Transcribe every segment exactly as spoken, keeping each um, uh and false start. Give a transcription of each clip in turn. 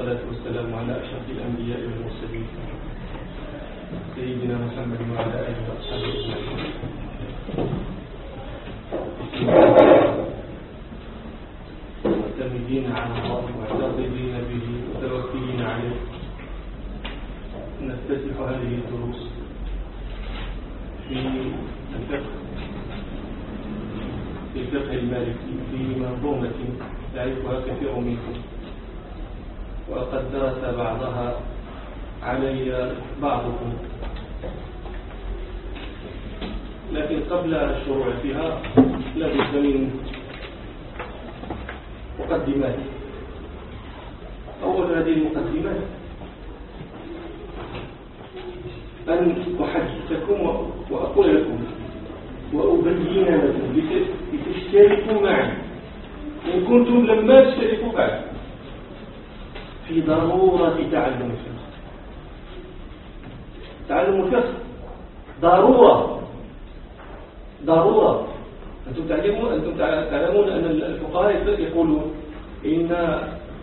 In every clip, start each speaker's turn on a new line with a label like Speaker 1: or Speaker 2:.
Speaker 1: والصلاة والسلام على أشرف الأنبياء والمرسلين سيدنا محمد وعلى آله وأصحابه أجمعين. معتمدين على الله معتقدين به متوكلين عليه، نفتتح هذه الدروس في الفقه في الفقه المالكي في منظومة يعرفها كثير منكم، وقد درس بعضها علي بعضكم، لكن قبل الشروع فيها لابد من مقدمات. أول هذه المقدمات أن أحدثكم وأقول لكم وأبين لكم لتشتركوا معي إن كنتم لما تشتركوا بعد في ضرورة تعلم الفقه. تعلم الفقه ضرورة ضرورة. أنتم تعلمون أنتم تعلمون أن الفقهاء يقولون إن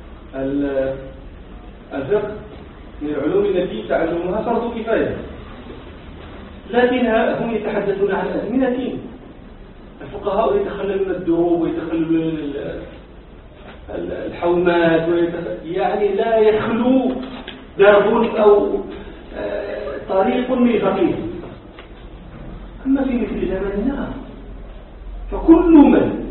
Speaker 1: الفقه من العلوم التي تعلمها فرض كفاية، لكن هم يتحدثون عن أزمنة. الفقهاء يتخللون الدروب ويتخللون الحومات، يعني لا يخلو درب أو طريق من فقيه. أما في مثل زماننا فكل من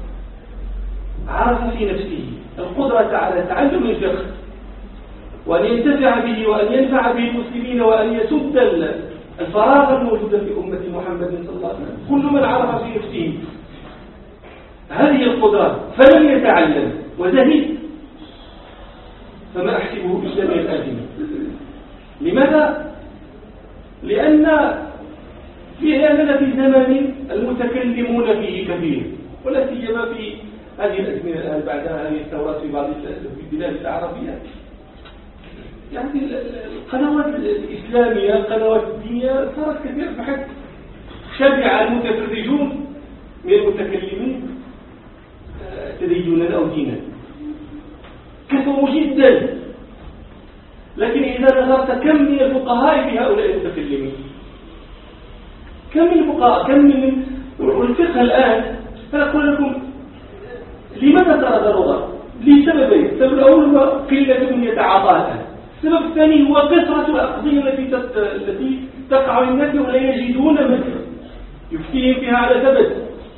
Speaker 1: عرف في نفسه القدرة على تعلم الفقه وأن ينتفع به وأن ينفع به المسلمين وأن يسد الفراغ الموجود في أمة محمد صلى الله عليه وسلم، كل من عرف في نفسه هذه القدرة فلم يتعلم وزهد فما أحسبه إلا من الآثمين. لماذا؟ لأن في أننا في زمن المتكلمون فيه كثير، ولا سيما في هذه الأزمنة الآن بعد هذه الثورات في بعض البلاد العربية. يعني القنوات الإسلامية القنوات الدينية صارت كثيرة بحيث شبع المتفرجون من المتكلمين تدينا أو دينا، كثروا جدا. لكن إذا نظرت كم من الفقهاء في هؤلاء المتكلمين، كم من الفقهاء كم من والفقه الآن. فأقول لكم لماذا ترى ضرورة؟ لسببين. السبب الأول هو قلة من يتعاطاها الآن. السبب الثاني هو كثرة الأقضية التي التي تقع للناس ولا يجدون من يفتيهم فيها على ثبت،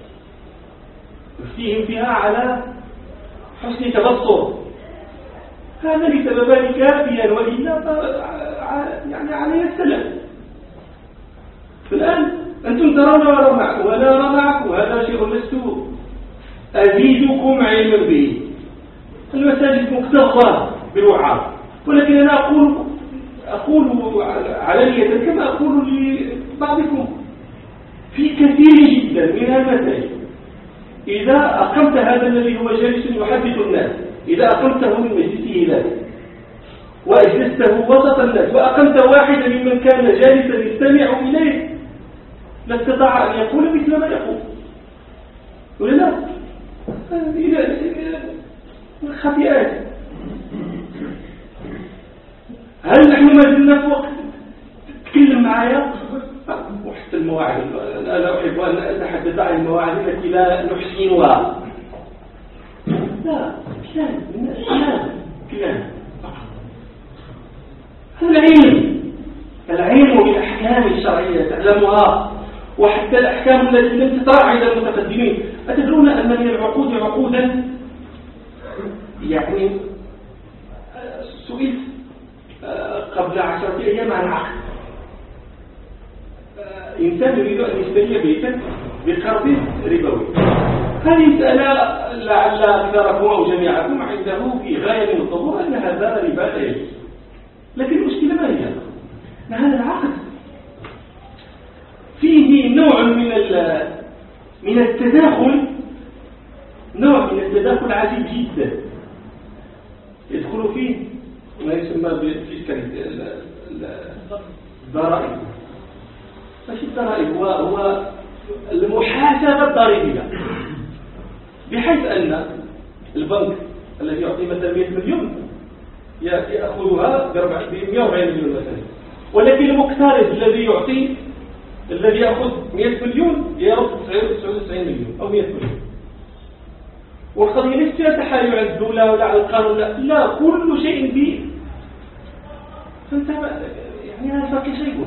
Speaker 1: يفتيهم فيها على حسن تبصر. هذا لسببان كافيا، وإلا يعني عليه السلام. فالآن أنتم ترون ولا أرى معكم، وهذا شيء لست أزيدكم علما به. المساجد مكتظة بالوعاظ، ولكن أنا أقول أقول علانية كما أقول لبعضكم في كثير جدا من المساجد. إذا أقمت هذا الذي هو جالس يحدث الناس، إذا أقمته من مجلسه ذلك وأجلسته وسط الناس وأقمت واحدا ممن كان جالسا يستمع إليه لا استطاع أن يقول مثل ما يقول، ولا لا؟ إلى خطيئات. هل نحن ما زلنا في وقت تتكلم معايا؟ وحتى المواعظ أنا أحب أن أتحدث عن المواعظ التي لا نحسنها. لا، كلام كلام كلام. العلم العلم بالأحكام الشرعية تعلمها، وحتى الأحكام التي لم تطرح عند المتقدمين. أتدرون أن من العقود عقودا؟ يعني سئلت قبل عشرة أيام عن عقد. إنسان يريد أن يشتري بيتا بقرض ربوي. هذه مسألة لعل أكثركم أو جميعكم عنده في غاية من الظهور أن هذا ربا لا يجوز. لكن المشكلة ما هي؟ أن هذا العقد فيه نوع من من التداخل، نوع من التداخل عجيب جدا يدخل فيه ما يسمى بالفيسكال الضرائب. ماشي الضرائب، هو هو المحاسبة الضريبية، بحيث أن البنك الذي يعطي مثلا مئة مليون يأخذها ب مئة وأربعين مليون مثلا، ولكن المقترض الذي يعطي الذي يأخذ مئة مليون يرد تسعة وتسعين مليون أو مئة مليون. والقضية ليست فيها تحايل على الدولة ولا على القانون، لا, لا كل شيء به. فأنت يعني هذا الفقيه شيء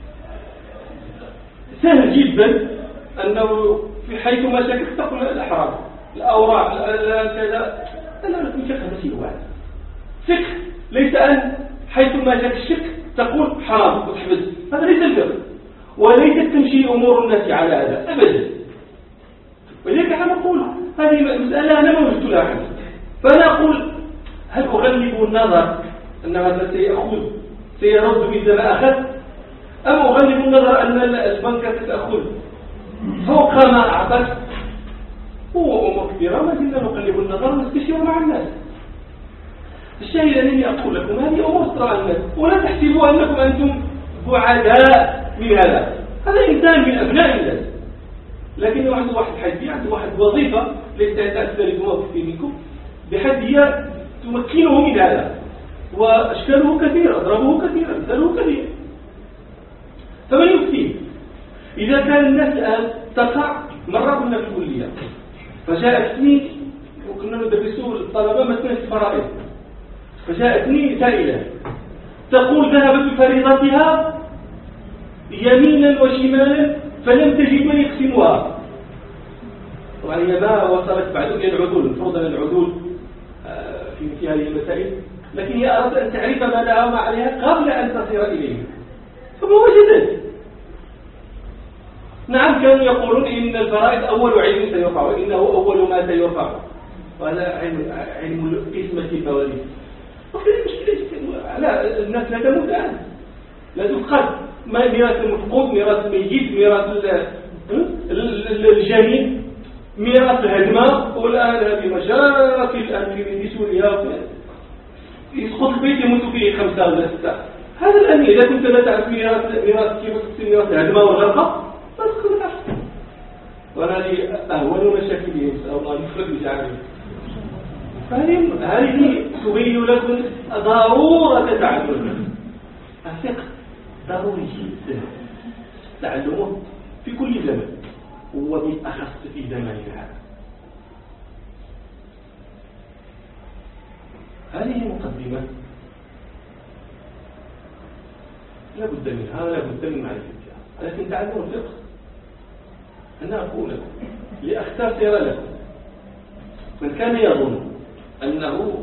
Speaker 1: سهل جدا أنه في حيث ما شكك تقول الأحرام الأوراق كذا. لا لا في فقه مسير واحد فقه، ليس أن حيث ما شك الشك تقول حرام وتحبس، هذا ليس الفقه، وليس تمشي أمور الناس على هذا أبدا. ولذلك أنا أقول هذه المسألة أنا ما وجدت لها حل، فأنا أقول هل أغلب النظر أن هذا سيأخذ سيرد مثل ما أخذ، أم أغلب النظر أن البنكة ستأخذ فوق ما أعطت؟ هو أمور كثيرة ما زلنا نقلب النظر ونستشير مع الناس. الشاهد أنني أقول لكم هذه أمور ترى الناس، ولا تحسبوا أنكم أنتم بعداء من هذا، هذا إنسان من أبناء الناس، لكن عنده واحد حيثية، عنده واحد وظيفة ليس تأثر بموقف منكم بحد هي تمكنه من هذا، وأشكاله كثيرة، أضربه كثيرا، مثاله كثير. فمن يفتيه؟ إذا كان الناس الآن تقع، مرة كنا في الكلية فجاءتني وكنا ندرسوا الطلبة مثلا الفرائض، فجاءتني سائلة تقول ذهبت بفريضتها يمينا وشمالا فلم تجد من يقسمها. طبعا هي ما وصلت بعد إلى العدول، المفروض أن العدول في مثل هذه المسائل، لكن هي أردت أن تعرف ما لها وما عليها قبل أن تصير إليه، فما وجدت. نعم كانوا يقولون إن الفرائض أول علم سيرفع، وإنه أول ما سيرفع، وهذا علم علم قسمة المواريث. وفي المشكلة لا الناس لا تموت الآن، لا تفقد، ما ميراث المفقود، ميراث الميت، ميراث الجنين، ميراث الهدمة. والآن هذه مشاكل الآن في سوريا يسقط البيت يموت فيه خمسة ولا ستة. هذا الآن إذا كنت لا تعرف ميراث ميراث كيف تقسم ميراث الهدمة والغرقة ما تقدر تعرف. وهذه أهون مشاكلهم، نسأل الله يفرج بجعله. هذه تبين لكم ضرورة تعلم الفقه، ضروري جدا تعلمه في كل زمن، وبالأخص في زماننا هذا. هذه مقدمة لا بد منها، لا بد من معرفتها، لكن تعلموا الفقه. أنا أقول لكم لأختصر لكم، من كان يظن أنه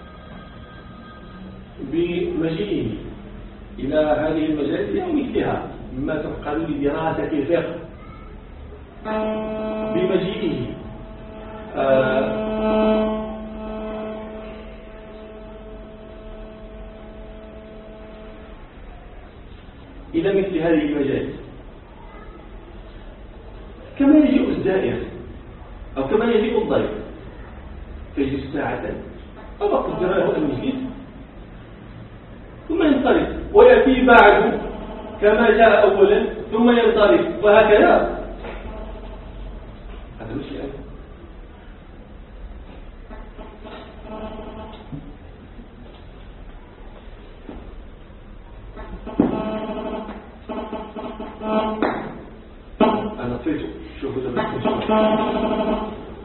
Speaker 1: بمجيئه إلى هذه المجالس أو مثلها مما تفقد لدراسة الفقه، بمجيئه آه إلى مثل هذه المجالس كما يجيء الزائر أو كما يجيء الضيف فيجلس ساعة أو قدر له أن يجلس ثم ينصرف، ويأتي بعد كما جاء أولا ثم ينصرف، وهكذا. هذا مش يعني أنا طفيته. شوفوا ده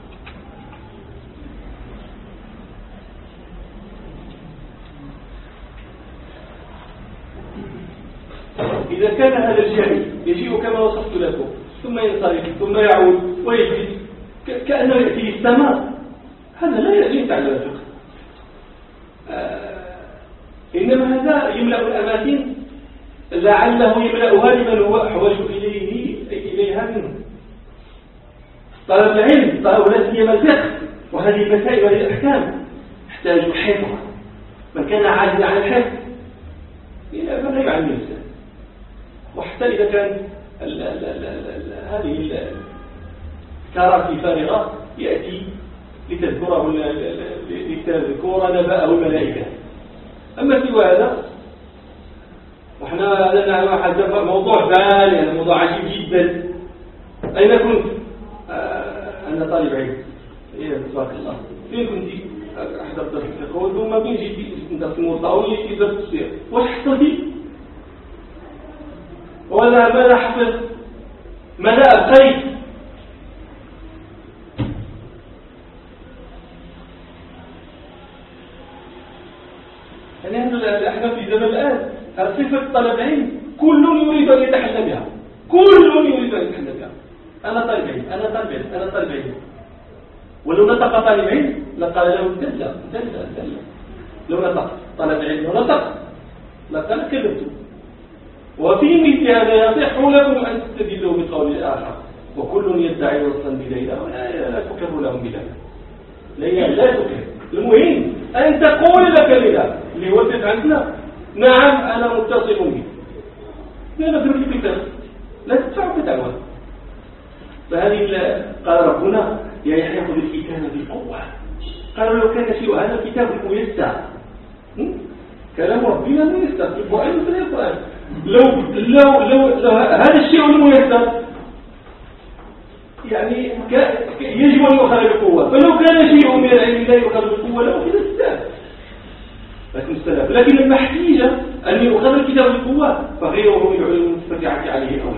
Speaker 1: إذا كان هذا الجانب يجيء كما وصفت لكم ثم ينصرف ثم يعود ويجلس كأنه يأتي السماء، هذا لا يجب على الفقه. آه إنما هذا يملأ الأماكن لعله يملأها لمن هو أحوج إليه إليها منه. طلب العلم طلب لا سيما الفقه وهذه المسائل وهذه الأحكام يحتاج حفظ. من كان عاجزا عن الحفظ فلا يعلم نفسه. وحتى إذا كان ال ال ال ال هذه الكراسي فارغة يأتي لتذكره لتذكر نبأه الملائكة. أما سوى هذا وإحنا لنا واحد موضوع ثاني، هذا موضوع عجيب جدا. أين كنت؟ آه أنا طالب علم. إيه تبارك الله. فين كنت؟ أحضر درس الفقه ثم بنجي درس الموضوع ونجي درس التفسير واش حفظتي؟ ولا ماذا حفظ؟ ماذا أبقيت؟ يعني احنا في زمن الآن صفة طلب العلم كل يريد أن يتحلى بها، كل يريد أن يتحلى بها. أنا طالب علم، أنا طالب علم، أنا طالب علم. ولو نطق طالب علم لقال له دلة دلة دلة. لو نطق طالب علم ونطق لقال كذبت. وفي مثل هذا يصح لكم أن تستدلوا بقول آخر وكل يدعي وصلا بليلى ولا لا تكر لهم بليلى. ليلى لا تكر. المهم أن تقول لك ليلى اللي هو عندنا نعم أنا متصل به. لا نضرب الكتاب لا تدفع بدعوة. فهذه قال ربنا يا يحيى خذ الكتاب بقوة. قالوا لو كان شيء هذا الكتاب ميسر. كلام ربنا ميسر في القرآن وفي القرآن. لو لو لو, لو هذا الشيء الميسر يعني يجب أن يؤخذ بقوة، فلو كان شيء من العلم لا يؤخذ بقوة له كذا السلام. لكن السلام لكن المحتيجة أن يؤخذ الكتاب بقوة فغيره من العلوم المتفتعة عليه أولى.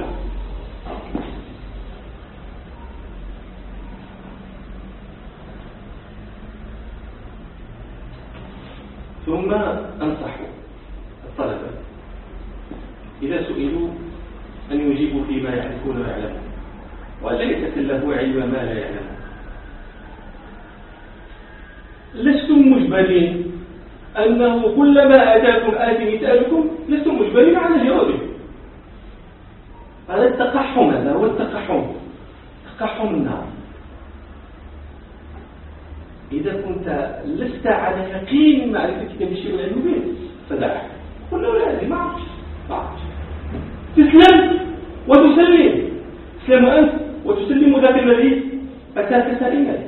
Speaker 1: ثم أنصح الطلبة إذا سئلوا أن يجيبوا فيما يعرفون ويعلمون ولا يتكلفوا علم ما لا يعلمون. لستم مجبرين أنه كلما أتاكم آت مثالكم لستم مجبرين على جوابه. هذا التقحم، هذا هو التقحم، تقحم النار. إذا كنت لست على يقين معرفة كتاب الشيء والعلم به فدعه. قل له لا ما عرفش ما عرفش. تسلم وتسلم، تسلم أنت وتسلم ذاك الذي أتاك سائلا.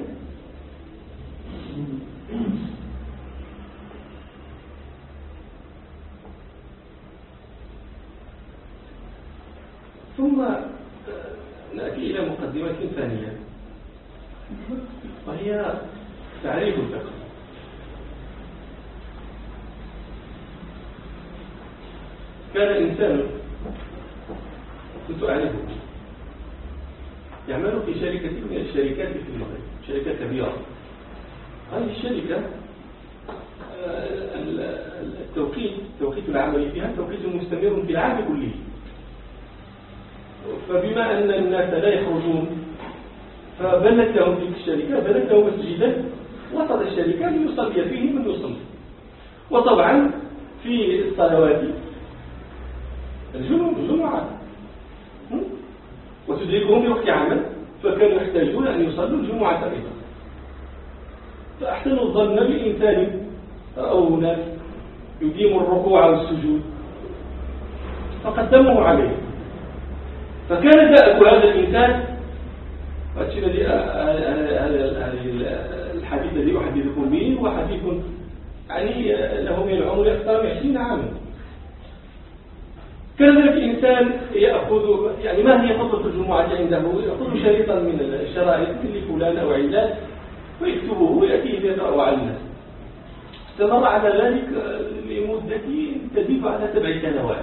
Speaker 1: ثم نأتي إلى مقدمة ثانية وهي تعريف الفقه. كان إنسان كنت أعرفه يعمل في شركة من الشركات في المغرب، شركة كبيرة. هذه الشركة التوقيت توقيت العمل فيها توقيت مستمر في العام كله. فبما أن الناس لا يخرجون فبنت لهم تلك الشركة بنت لهم مسجدا وسط الشركة ليصلي فيه من يصلي. وطبعا في الصلوات الجمعة وتدركهم في وقت عمل فكانوا يحتاجون أن يصلوا الجمعة أيضا. فأحسنوا الظن بالإنسان رأوا ناس يديم الركوع والسجود فقدموه عليه. فكان دأب هذا الإنسان الحديث الذي أحدثكم به هو حديث يعني له من العمر أكثر من عشرين عاما. كان ذلك الإنسان يأخذ يعني ما هي خطبة الجمعة عنده، يأخذ شريطا من الشرائط لفلان أو علان ويكتبه ويأتيه يقرأ على الناس. استمر على ذلك لمدة تزيد على سبع سنوات.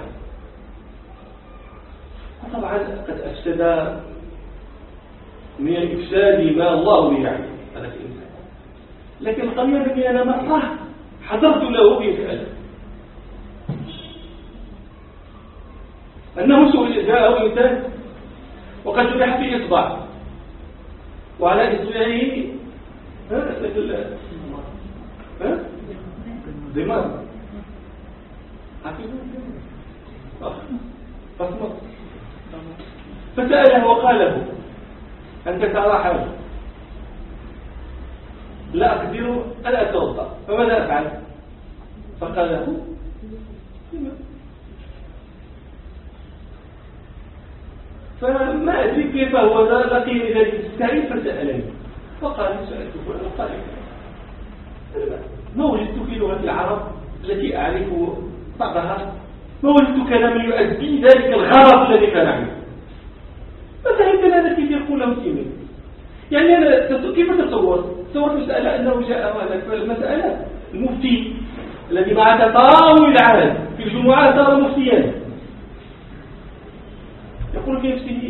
Speaker 1: طبعا قد أفسد من الإفساد ما الله به يعني هذا الإنسان. لكن القضية التي أنا مرة حضرت له بمسألة أنه سئل جاءه إنسان وقد جرح في إصبع وعلى إصبعه ها ضمار فصمت فسأله وقال له أنت ترى حاجة لا أقدر أن أتوضأ فماذا أفعل؟ فقال له فما أدري كيف هو لقيني ذلك السعيد فسألني فقال سألته وقال ما وجدت في لغة العرب التي أعرف بعضها ما وجدت كلام يؤدي ذلك الغرض الذي كان عنه. ففهمت هذا كيف يقول له سيمين يعني أنا كيف تصور تصور مسألة أنه جاء هذا فالمسألة المفتي الذي مع تطاول العالم في الجمعة صار مفتيا يقول في نفسه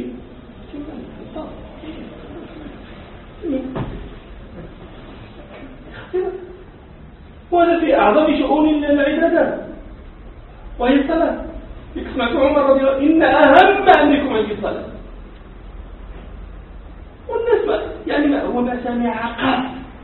Speaker 1: وهذا في أعظم شؤون العبادات وهي الصلاة. سمعت عمر رضي الله عنه إن أهم أمركم عندي الصلاة. والناس يعني ما هو ما سمع قط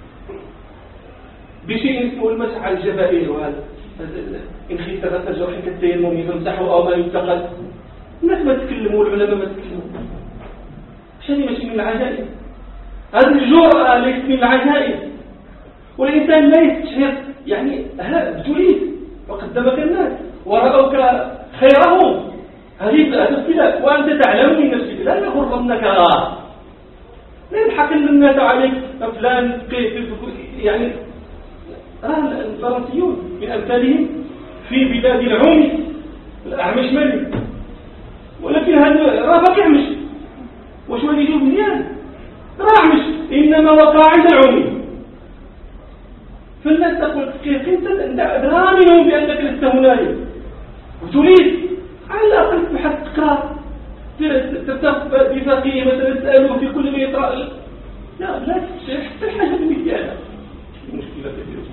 Speaker 1: بشيء اسمه المسح على الجبائر وهذا إن خفت غسل جرح كالتيمم يمسحه أو ما ينتقد. الناس ما تكلموا والعلماء ما تكلموا. شيء ماشي من العجائب. هذه الجرأة ليست من العجائب. والإنسان لا يستشهد يعني ابتليت وقدمك الناس ورأوك خيرهم. هذه الابتلاء وأنت تعلم من نفسك لا يغرنك غار لا يضحك الناس عليك فلان يعني الفرنسيون من أمثالهم في بلاد العمي الأعمش ملك ولكن هذا رافق يعمش وشو اللي يجوب مزيان راعمش إنما وقع عند العمي. فالناس تقول كيف انت ضامنهم بأنك لست هنالك وتريد على الأقل بحث تقرأ ترتب بفقيه مثلا تسأله في كل ما يقرأ لا لا تشرح حتى الحاجة المثالة المشكلة كثيرة.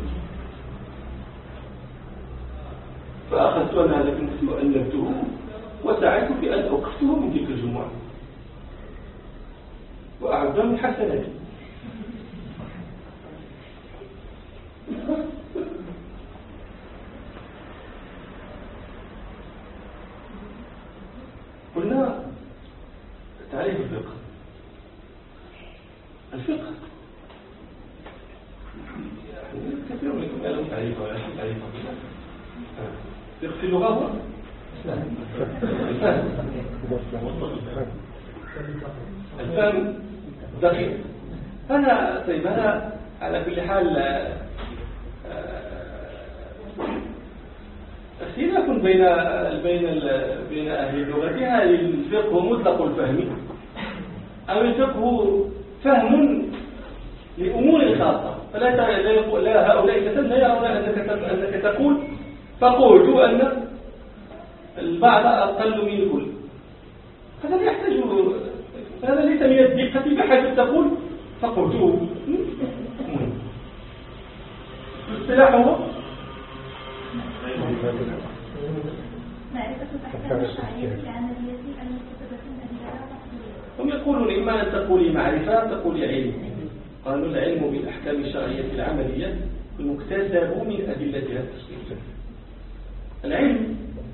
Speaker 1: فأخذت أنا هذا النفس وألفته وسعيت في أن أوقفته من تلك الجمعة وأعده من حسناتي. قلنا تعريف الفقه. الفقه يعني كثير منكم قالوا تعريفه ولا تعريفه فقه في اللغة هو الفهم دقيق. هذا طيب هذا على كل حال اختلاف بين بين بين اهل اللغه. هل الفقه مطلق الفهم او الفقه فهم لامور خاصه؟ فلا لا يقول لا هؤلاء مثلا لا يرون انك انك تقول فقلت ان البعض اقل من الكل. هذا لا يحتاج هذا ليس من الدقه بحيث تقول فقلت. الاصطلاح هو
Speaker 2: معرفة الأحكام الشرعية العملية المكتسبة من أدلة تفصيلية.
Speaker 1: هم يقولون إما أن تقولي معرفة تقولي علم. قالوا العلم بالأحكام الشرعية العملية المكتسب من أدلتها التفصيلية. العلم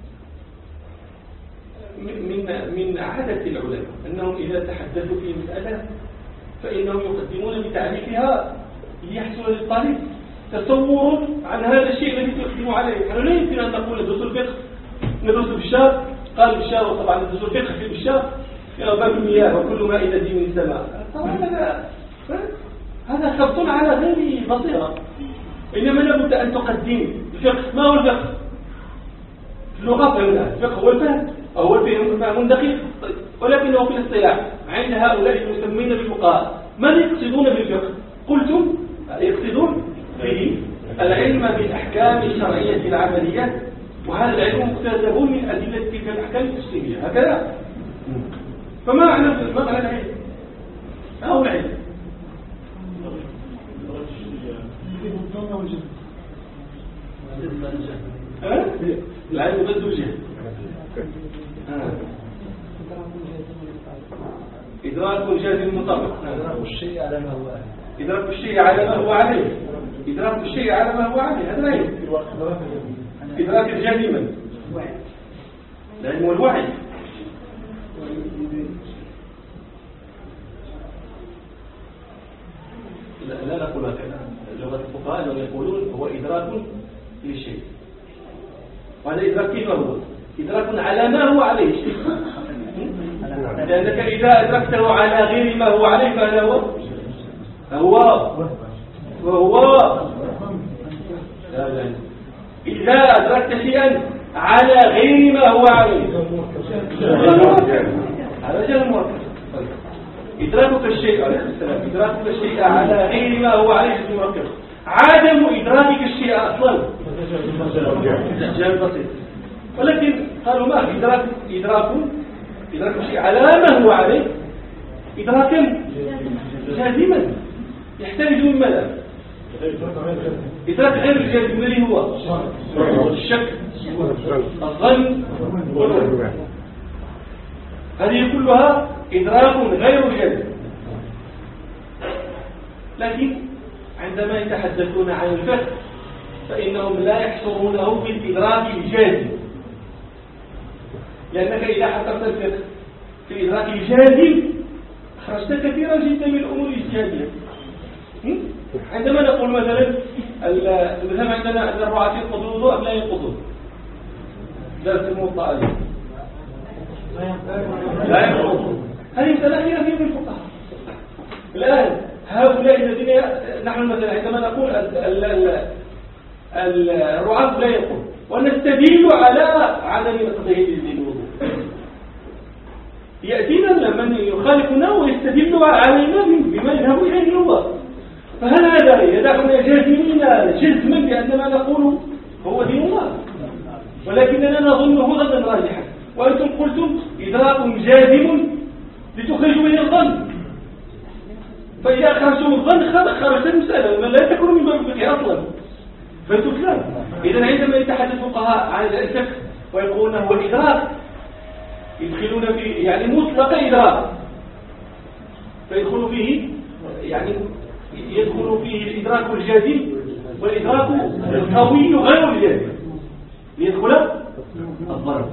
Speaker 1: من من عادة العلماء أنهم إذا تحدثوا في مسألة فإنهم يقدمون بتعريفها ليحصل للطالب تصور عن هذا الشيء الذي تقدم عليه. نحن لا يمكن أن نقول ندرس الفقه ندرس بالشاب قال بالشاب وطبعا ندرس الفقه في بالشاب يا باب المياه وكل ما إلى دين من السماء. طبعا هذا هذا خبط على غير بصيرة. إنما لابد أن تقدم الفقه. ما هو الفقه؟ اللغة فهمنا الفقه هو الفهم أو هو الفهم فهم دقيق ولكنه في الاصطلاح عند هؤلاء المسمين بالفقهاء من يقصدون بالفقه؟ قلتم يقصدون به العلم بالأحكام الشرعية العملية وهذا العلم مكتسب من أدلة تلك الأحكام التفصيلية هكذا. فما معنى ما معنى العلم؟ أو العلم العلم ضد الجهل. إدراك جازم مطابق. إدراك الشيء على ما هو إدراك الشيء على ما هو عليه إدراك الشيء على ما هو عليه هذا العلم. إدراك جازما العلم والوعي. لا, لا نقول هكذا. لغة الفقهاء لهم يقولون هو إدراك للشيء وهذا إدراك كيف هو؟ إدراك على ما هو عليه. لأنك إذا أدركته على غير ما هو عليه فهذا هو هو وهو لا لا. إذا أدركت شيئا على غير ما هو عليه هذا جهل مركب. إدراكك الشيء عليه السلام إدراكك الشيء على غير ما هو عليه جزم مركب. عدم إدراكك الشيء أصلا جانب بسيط، ولكن قالوا ما إدراك إدراك إدراك الشيء على ما هو عليه إدراكا جازما يحتاج من ماذا؟ إدراك غير الجازم الذي هو الشك الظن والوهم، هذه كلها إدراك غير جازم. لكن عندما يتحدثون عن الفقه فإنهم لا يحصرونه بالإدراك الجازم، لأنك إذا حصرت الفقه في الإدراك الجازم خرجت كثيرا جدا من الأمور الاجتهادية. عندما نقول مثلا المذهب عندنا أن الرعاة ينقضوا الوضوء أم لا ينقضون؟ درس الموطأ اليوم لا ينقضون، هذه مسألة خلافية في الفقهاء. الآن هؤلاء الذين نحن مثلا عندما نقول الرعاة لا ينقضون ونستدل على عدم نقضه للوضوء، يأتينا من يخالفنا ويستدل علينا بما يذهب إليه هو، فهل هذا يدعنا جازمين جزما بأن ما نقول هو دين الله؟ ولكننا نظنه ظنا راجحا، وأنتم قلتم إدراك جازم لتخرجوا من الظن، فإذا أخرجتم الظن خرجت المسألة من لا تكون من باب الفقه أصلا. فهمتوا الكلام؟ إذا عندما يتحدث الفقهاء عن الفقه ويقولون هو الإدراك يدخلون فيه يعني مطلق إدراك، فيدخل فيه يعني يدخل فيه الإدراك الجازم والإدراك القوي غير الجازم ليدخل الظن.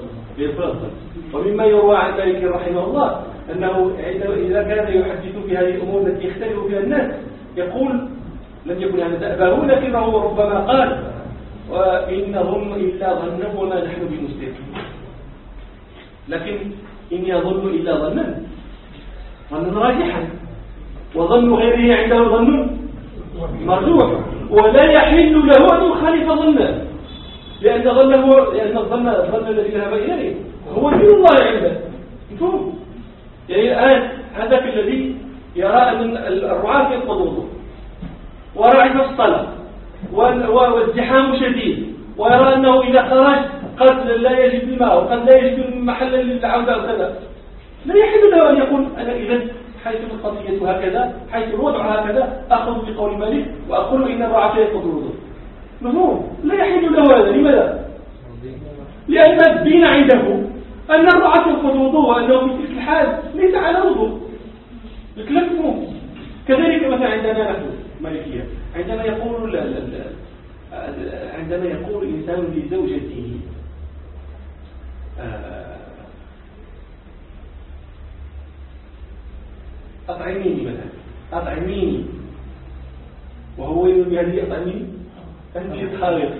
Speaker 1: ومما يروى عن مالك رحمه الله أنه إذا كان يحدث في هذه الأمور التي يختلف فيها الناس يقول لم يكن هذا دأبه، لكنه ربما قال وإن ظن إلا ظنا وما نحن بمستيقنين، لكن إن يظن إلا ظنا ظنا راجحا، وظن غيره عنده ظن مرجوح، ولا يحل له أن يخالف ظنه، لأن ظنه لأن الظن الظن الذي ذهب إليه هو دين الله عنده. مفهوم؟ يعني الآن هذاك الذي يرى أن الرعاة ينقض الوضوء ورعب الصلاة والازدحام شديد، ويرى أنه إذا خرج قد لا يجد الماء وقد لا يجد محلا للعودة أو كذا، لا يحل له أن يقول أنا إذا حيث القضية هكذا حيث الوضع هكذا أخذ بقول مالك وأقول إن الرعاة ينقض الوضوء. مفهوم؟ لا يحل له هذا. لماذا؟ لأن الدين عنده أن الرعاة ينقض الوضوء، وأنه في تلك الحال ليس على وضوء. الكلام مفهوم. كذلك مثلا عندنا نحن مالكية عندما يقول لا لا لا عندما يقول إنسان لزوجته أطعميني مثلا أطعميني، وهو يقول بهذه أطعميني أنت تخالف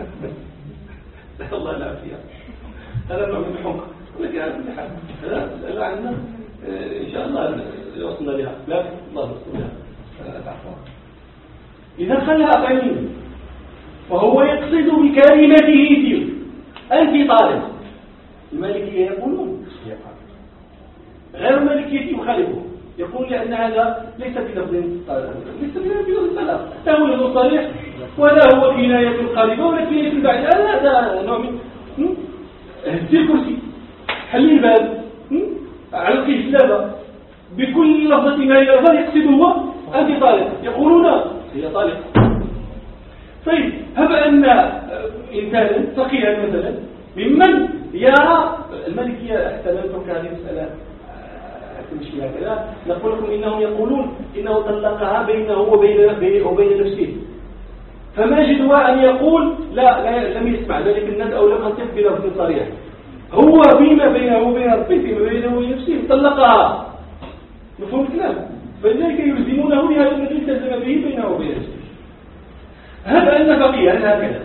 Speaker 1: الله لا فيها، هذا نوع من الحمق. ولكن هذا مسألة عندنا إن شاء الله وصلنا لها، لا الله وصلنا لها. إذا خلها أطعميني وهو يقصد بكلمته فيه أنت طالب، المالكية يقولون غير المالكية يخالفه، يقول لأن هذا ليس بلفظ ليس بلفظ الطلاق، لا هو لفظ صريح ولا هو كناية القالبة ولا كناية البعد. هذا نوع من هدي الكرسي حل الباب علقه السلابة بكل لفظة ما يلفظ يقصد هو أنت طالب، يقولون هي طالب. طيب هب أن إنسانا فقيها مثلا ممن يرى المالكية احتملتم هذه المسألة تمشي هكذا، نقول لكم إنهم يقولون إنه طلقها بينه وبين وبين نفسه، فما جدوى أن يقول لا, لا لم يسمع ذلك الناس أو لم أنطق بلفظ صريح، هو بما بينه وبين ربه فيما بينه وبين نفسه طلقها. مفهوم الكلام؟ فلذلك يلزمونه بهذا الذي التزم به بينه وبين نفسه. هب أن فقيها هكذا،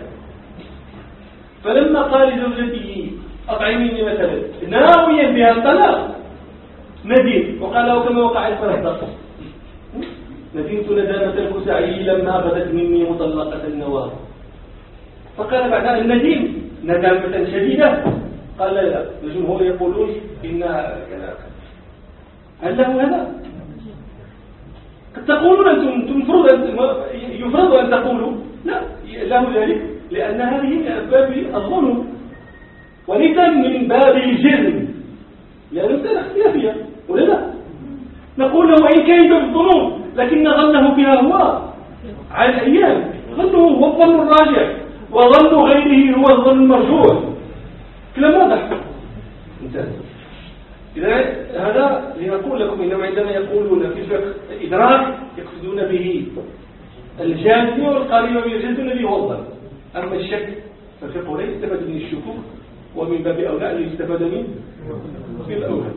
Speaker 1: فلما قال لزوجته أطعميني مثلا ناويا بها الطلاق ندم، وقال له كما وقع الفرح ندمت ندامة الكسعي لما بدت مني مطلقة النواه، فقال بعدها الندم ندامة شديدة، قال لا الجمهور يقولون إنها كذا. هل له هذا؟ قد تقولون أنتم يفرض يفرض أن تقولوا لا له ذلك، لأن هذه من أسباب الظلم وليس من باب الجزم، لأنه مسألة اختلافية ولا لا؟ نقول له وإن كان باب الظنون لكن ظنه بها هو على الأيام، ظنه هو الظن الراجع وظن غيره هو الظن المرجوح. كلام واضح. ممتاز. إذا هذا لنقول لكم إنما عندما يقولون في الفقه إدراك يقصدون به الجازم والقريب من الجازم الذي هو الظن. أما الشك فالفقه لا يستفاد من الشكوك، ومن باب أولى أن يستفاد من في الأوهام.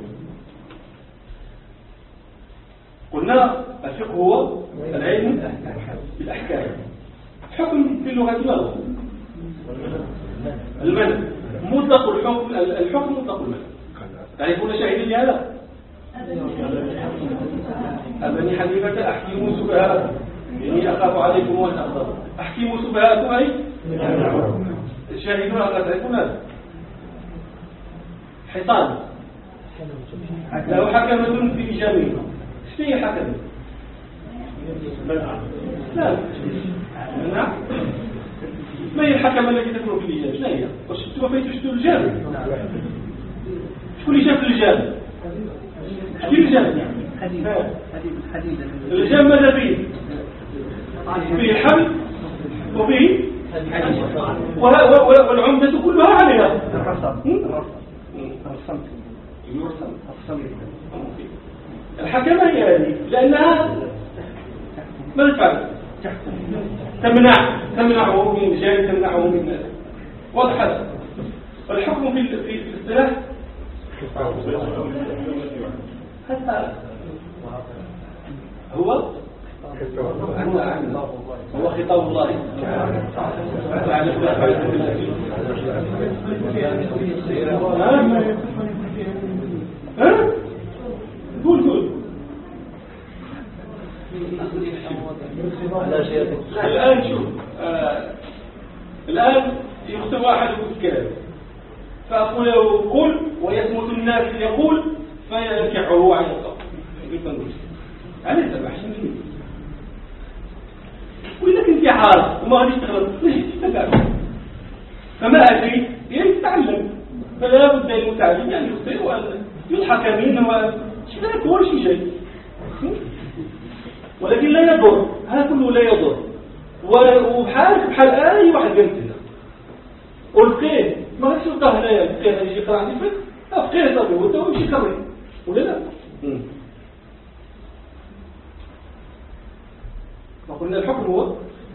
Speaker 1: قلنا الفقه هو العلم بالأحكام. حكم في اللغة ما هو؟ المنع. مطلق الحكم الحكم مطلق المنع. تعرفون شاهدا لهذا؟ أبني حنيفة أحكموا سفهاءكم إني أخاف عليكم وأن أغضب. أحكموا سفهاءكم أي شاهدون على تعرفون هذا؟ حيطان لو حكمة في إجابة شنو هي حكمة؟ لا نعم. ما هي الحكمة التي تكون في الإجابة؟ شنو هي؟ واش انتم فايتوا شفتوا الجامع؟ شكون اللي شاف الجامع؟ شكون الجامع؟ الجامع ماذا فيه؟ فيه الحبل وفيه والعمدة كلها عليها الحكمة هي هذه، لأنها ماذا تفعل؟ تمنع تمنعه من جانب، تمنعه من واضح هذا. والحكم في في الاصطلاح حتى هو هو خطاب الله تعالى. ها قول قول الآن شوف آه. الآن يخطب واحد بالكلام فأقول له قل ويسمت الناس يقول فيركعه عن الصوت على سبع سنين. وإذا كنت عارف وما غاديش تغلط ليش تتبع؟ فما أدري يعني تتعلم، فلا بد للمتعلم يعني يخطئ وأن يضحك منه وشيء كل شيء شيء، ولكن لا يضر. هذا كله لا يضر. وبحالك بحال أي واحد قال لنا والفقيه ما غاديش تلقاه هنايا الفقيه غادي يجي يقرا عندي الفقه فقيه صافي هو تو يمشي يقري ولا لا؟ وقلنا الحكم هو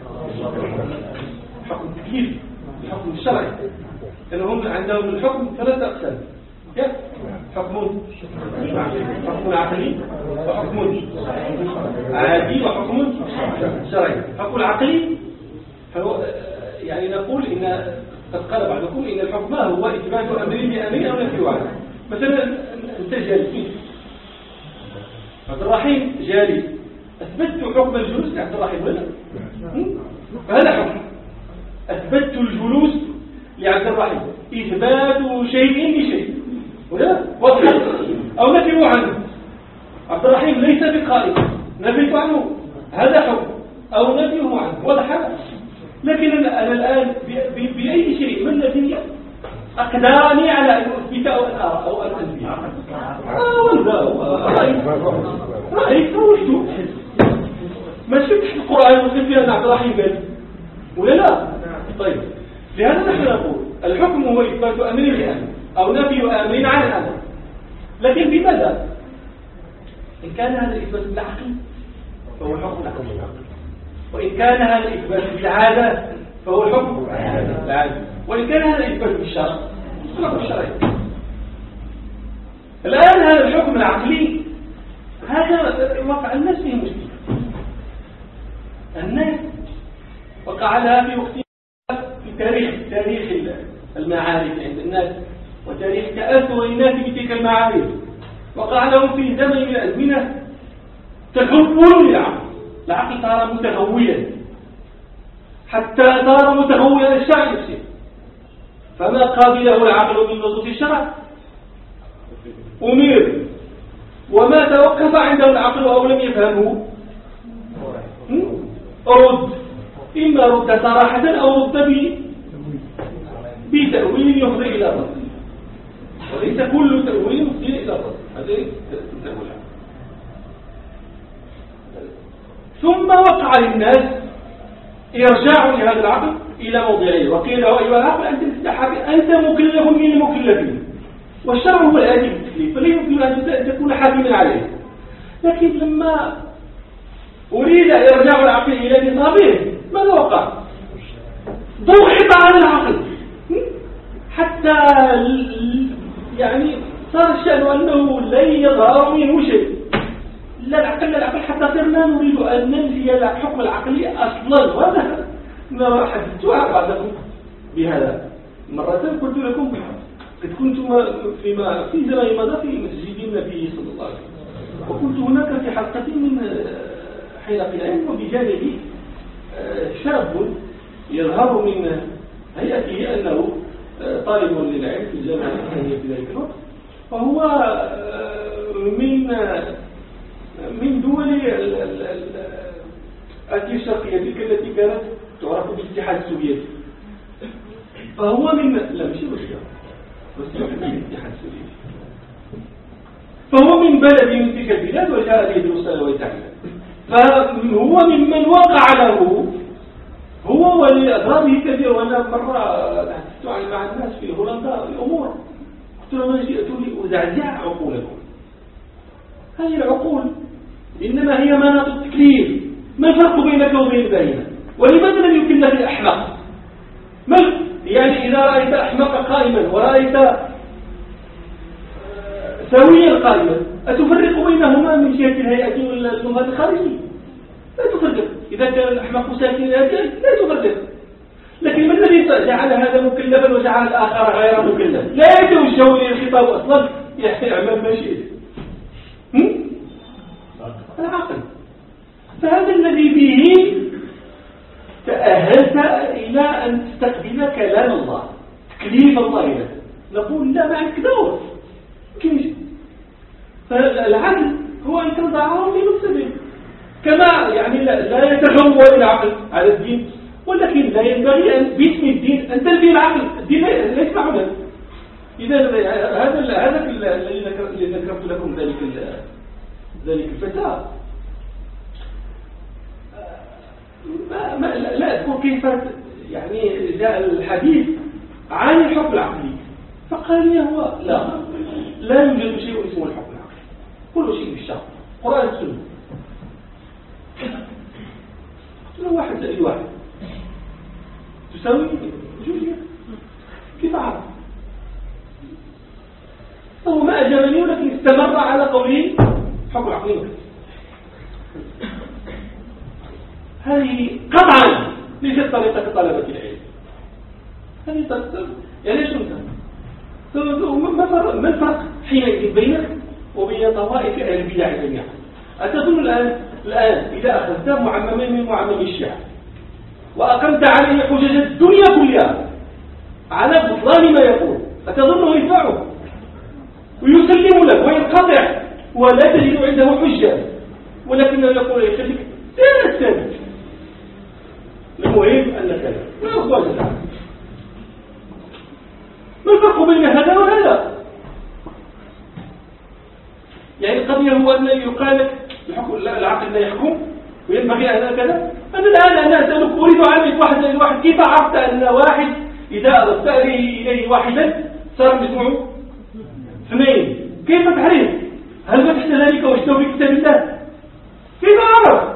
Speaker 1: حكم التكليف، الحكم الشرعي، لأنهم عندهم الحكم ثلاثة أقسام: حكم حكم عقلي وحكم عادي وحكم شرعي. الحكم العقلي فهو يعني نقول إن قد قال بعضكم إن الحكم هو إثبات أمر بأمر أو نفي عنه. مثلا أنت جالس عبد الرحيم جالس، أثبتت حكم الجلوس لعبد الرحيم ولا؟ فهذا حكم. أثبتت الجلوس لعبد الرحيم إثبات شيء بشيء ولا؟ واضح أو نفي عنه. عبد الرحيم ليس بقائم، نفيت عنه، هذا حكم أو نفيه عنه، واضح. لكن أنا الآن بأي شيء من الذي أقدرني على أن أثبت أو أن أرى أو أن أنفي؟ رأيت رأيت وشتو ما شفتش القرآن وصف فيها أن عبد الرحيم قال ولا لا؟ طيب لهذا نحن نقول الحكم هو إثبات أمر لأمر أو نفي أمر عن أمر. لكن بماذا؟ إن كان هذا الإثبات بالعقل فهو الحكم العقلي، وإن كان هذا الإثبات بالعادة فهو الحكم العادي، وإن كان هذا الإثبات بالشرع فهو الشرعي. الآن هذا الحكم العقلي هذا وقع الناس فيه مشكلة. الناس وقع لها في وقت في تاريخ تاريخ المعارف عند الناس وتاريخ تأثر الناس بتلك المعارف. وقع لهم في زمن من الأزمنة تغول للعقل. العقل صار متغويا حتى صار متغويا الشرع نفسه، فما قابله العقل من نصوص الشرع أمير وما توقف عنده العقل أو لم يفهمه رد، إما رد صراحة أو رد بتأويل يفضي إلى الرد، وليس كل تأويل يفضي إلى الرد. هذا تأويل. ثم وقع للناس إرجاع لهذا العقل إلى موضعه، وقيل له أيها العقل أنت أنت مكلف من المكلفين، والشرع هو الآتي بالتكليف، فلا يمكن أن تكون حاكما عليه. لكن لما أريد إرجاع العقل إلى نصابه ماذا وقع؟ ضغط على العقل حتى يعني صار الشأن أنه لن يظهر منه شيء. لا العقل لا العقل حتى صرنا نريد أن ننفي الحكم العقلي أصلا، وهذا ما حدثتها بعضكم بهذا مرة. قلت لكم قد كنت فيما في زمان مضى في مسجد النبي صلى الله عليه وسلم، وكنت هناك في حلقة من حلق العلم، وبجانبي شاب يظهر من هيئته أنه طالب للعلم في الجامعة الإسلامية في ذلك الوقت، وهو من من دول آسيا الشرقية تلك التي كانت تعرف بالاتحاد السوفيتي. فهو من لا مش روسيا بس الاتحاد السوفيتي، فهو من بلد من تلك البلاد وجاء ليدرس ويتعلم. فهو ممن وقع له هو ولأضرابه كثير. وأنا مرة تحدثت مع الناس في هولندا الأمور، قلت لهم أنا جئت لأزعزع عقولكم. هذه العقول إنما هي مناط التكليف. ما الفرق بينك وبين الباهنة؟ ولماذا لم يمكن لك الأحمق؟ ما يعني إذا رأيت أحمق قائما ورأيت سويا قائما أتفرق بينهما من جهة الهيئة والمنظر الخارجي؟ لا تفرق. إذا كان الأحمق ساكنا لا تفرق. لكن من الذي جعل هذا مكلفا وجعل الآخر غير مكلف؟ لا يتوجه إلى الخطاب أصلا، يعمل ما شئت. العقل. فهذا الذي به تأهلت إلى أن تستقبل كلام الله، تكليف الله لك. نقول لا، ما عندك دور كيف. فالعقل هو أن تضعه في نفسه، كما يعني لا, لا يتغول العقل على الدين، ولكن لا ينبغي أن باسم الدين أن تلبي العقل. الدين لا يسمع له. إذا هذا هذا الذي ذكرت لكم ذلك ذلك الفتاة، ما ما لا أذكر كيف يعني جاء الحديث عن الحكم العقلي، فقال لي هو لا لا يوجد شيء اسمه الحكم العقلي، كل شيء بالشرع، قرآن السنة. قلت له واحد زائد واحد تساوي جوجية، كيف أعرف؟ هو ما أجابني، ولكن استمر على قوله حكم العقلي. هذه قطعا ليست طريقة طلبة العلم. هذه طريقة يعني شو ما الفرق حينئذ بينك وبين طوائف أهل البدع جميعا؟ أتظن الآن الآن إذا أخذت معمما من معمم الشيعة وأقمت عليه حجج الدنيا كلها على بطلان ما يقول، أتظنه يدفعه ويسلم لك وينقطع ولا تجد عنده حجة، ولكنه يقول يخليك لا الثابت. المهم أنك لا أخبار تعالى. ما الفرق بين هذا وهذا؟ يعني القضية هو أن يقال لك العقل لا يحكم وينبغي أن كذا. أنا الآن أنا أسألك أريد أعلمك واحد زائد واحد، كيف عرفت أن واحد إذا أردت إليه واحدا صار مجموعه اثنين؟ كيف تعرف؟ هل فتحت ذلك واشتوى في كتاب الله؟ كيف أعرف؟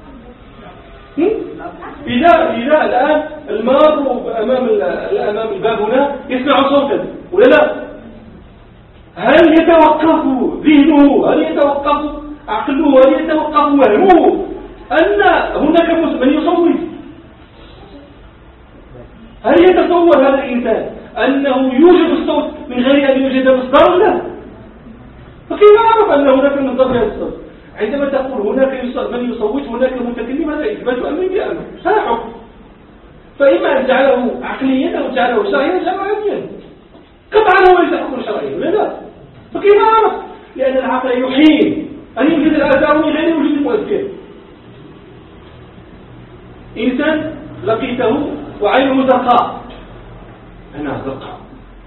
Speaker 1: إذا إذا الآن المار أمام أمام الباب هنا يسمع صوتا ولا لا؟ هل يتوقف ذهنه؟ هل يتوقف عقله؟ هل يتوقف وهمه أن هناك من يصوت؟ هل يتصور هذا الإنسان أنه يوجد الصوت من غير أن يوجد مصدر له؟ فكيف أعرف أن هناك مصدر لهذا الصوت؟ عندما تقول هناك من يصوت هناك متكلم، هذا إثبات أمر بأمر، هذا حكم. فإما أن جعله عقليا أو جعله شرعيا، جعله عقليا. قطعا هو ليس حكم شرعي ولا لا؟ فكيف أعرف؟ لأن العقل يحيل أن يوجد الآثار من غير وجود المؤثر. إنسان لقيته وعينه زرقاء، أنا زرقاء،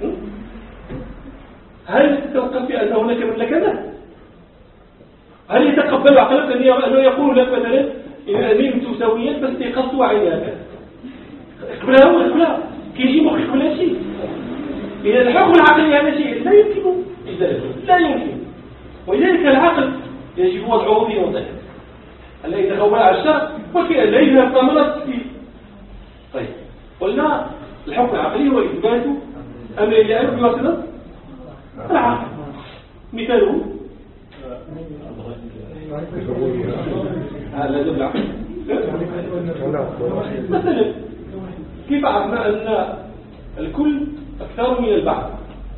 Speaker 1: هل تتوقف بأن هناك من لكذا؟ هل يتقبل عقلك أنه يقول لك مثلا إن نمت سويا فاستيقظت وعيناك؟ اقبلها هو اقبلها كيجي مخك ولا شيء. إذا الحكم العقلي هذا شيء لا يمكن إزالته، لا يمكن. ولذلك العقل يجب وضعه في وضعه. الذي تخول على الشر وكأن لا يذهب ثمرة فيه. طيب قلنا الحكم العقلي هو إثبات أمر لأمر بواسطة العقل. مثاله هذا لازم العقل. مثلا كيف عرفنا أن الكل أكثر من البعض؟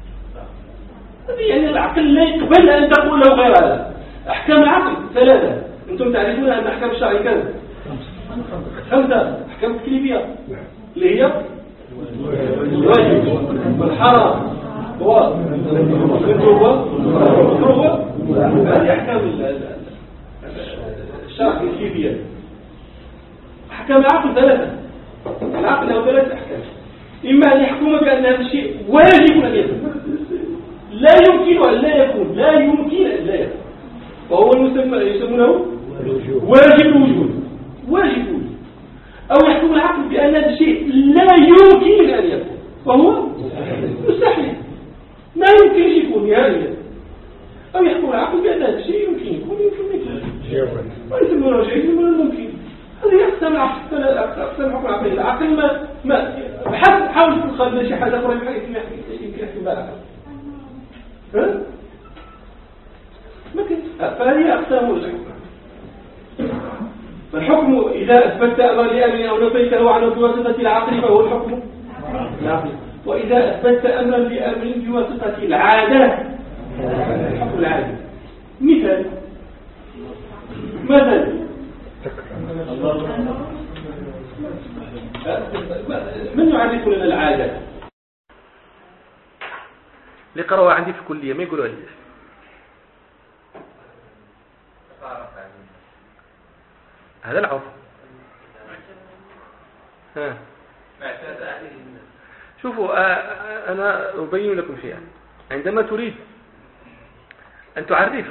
Speaker 1: يعني العقل لا يقبل أن تقول له غير هذا. أحكام العقل ثلاثة، أنتم تعرفون أن أحكام الشرع كذا خمسة. أحكام تكليفية اللي هي الواجب والحرام والمكروه والمكروه. هذه أحكام الشرع التكليفية. أحكام العقل ثلاثة. العقل له ثلاث أحكام، إما أن يحكم بأن هذا الشيء واجب أن يكون، لا يمكن أن لا يكون، لا يمكن أن لا يكون، وهو المسمى يسمونه واجب الوجود، واجب الوجود. أو يحكم العقل بأن هذا الشيء لا يمكن أن يكون، وهو مستحيل، لا يمكن أن يكون نهائيا. أو يحكم العقل بأن هذا الشيء يمكن يكون، يمكن أن يكون، ويسمونه شيء يسمونه الممكن. هذه أقسام العقل، أقسام الحكم العقلي. العقل ما ما بحث حاول تدخل شيء حاجة أخرى يمكن يمكن يحكم بالعقل. ها؟ ما كنت. فهذه أقسام الحكم. فالحكم إذا أثبت أمر لأمر أو نفيته عنه بواسطة العقل فهو الحكم العقلي، وإذا أثبت أمرا لأمر بواسطة العادة الحكم العادي. مثال مثلا من يعرف لنا العادة؟ اللي قرأوا عندي في الكلية ما يقولوا لي هذا العرف. ها شوفوا أنا أبين لكم شيئا. عندما تريد أن تعرف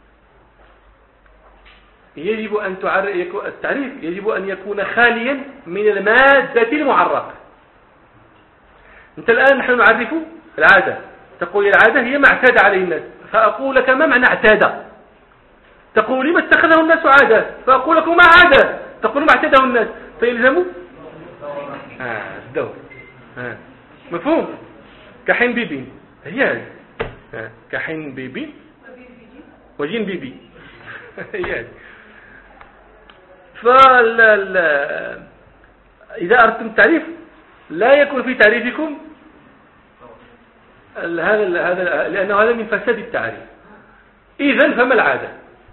Speaker 1: يجب أن تعرف التعريف يجب أن يكون خاليا من المادة المعرفة. أنت الآن نحن نعرف العادة، تقول العادة هي ما اعتاد عليه الناس، فأقول لك ما معنى اعتاد؟ تقول ما اتخذه الناس عادة، فأقول لكم ما عادة، تقول ما اعتاده الناس، فيلزموا آه الدور. آه. مفهوم؟ كحين بيبي هي هذه. آه. كحين بيبي وجين بيبي هي هذه. فال إذا أردتم التعريف لا يكون في تعريفكم هذا هذا لأنه هذا من فساد التعريف. إذن فما العادة؟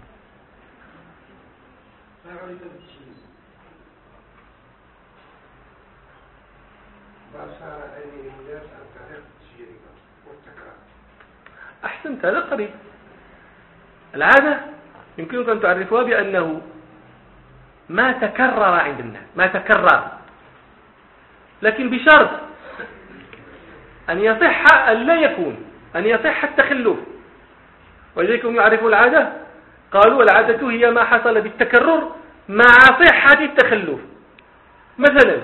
Speaker 1: أحسنت، هذا قريب. العادة يمكنك أن تعرفها بأنه ما تكرر عند الناس، ما تكرر، لكن بشرط أن يصح أن لا يكون، أن يصح التخلف. ولذلك هم يعرفوا العادة، قالوا العادة هي ما حصل بالتكرر مع صحة التخلف. مثلا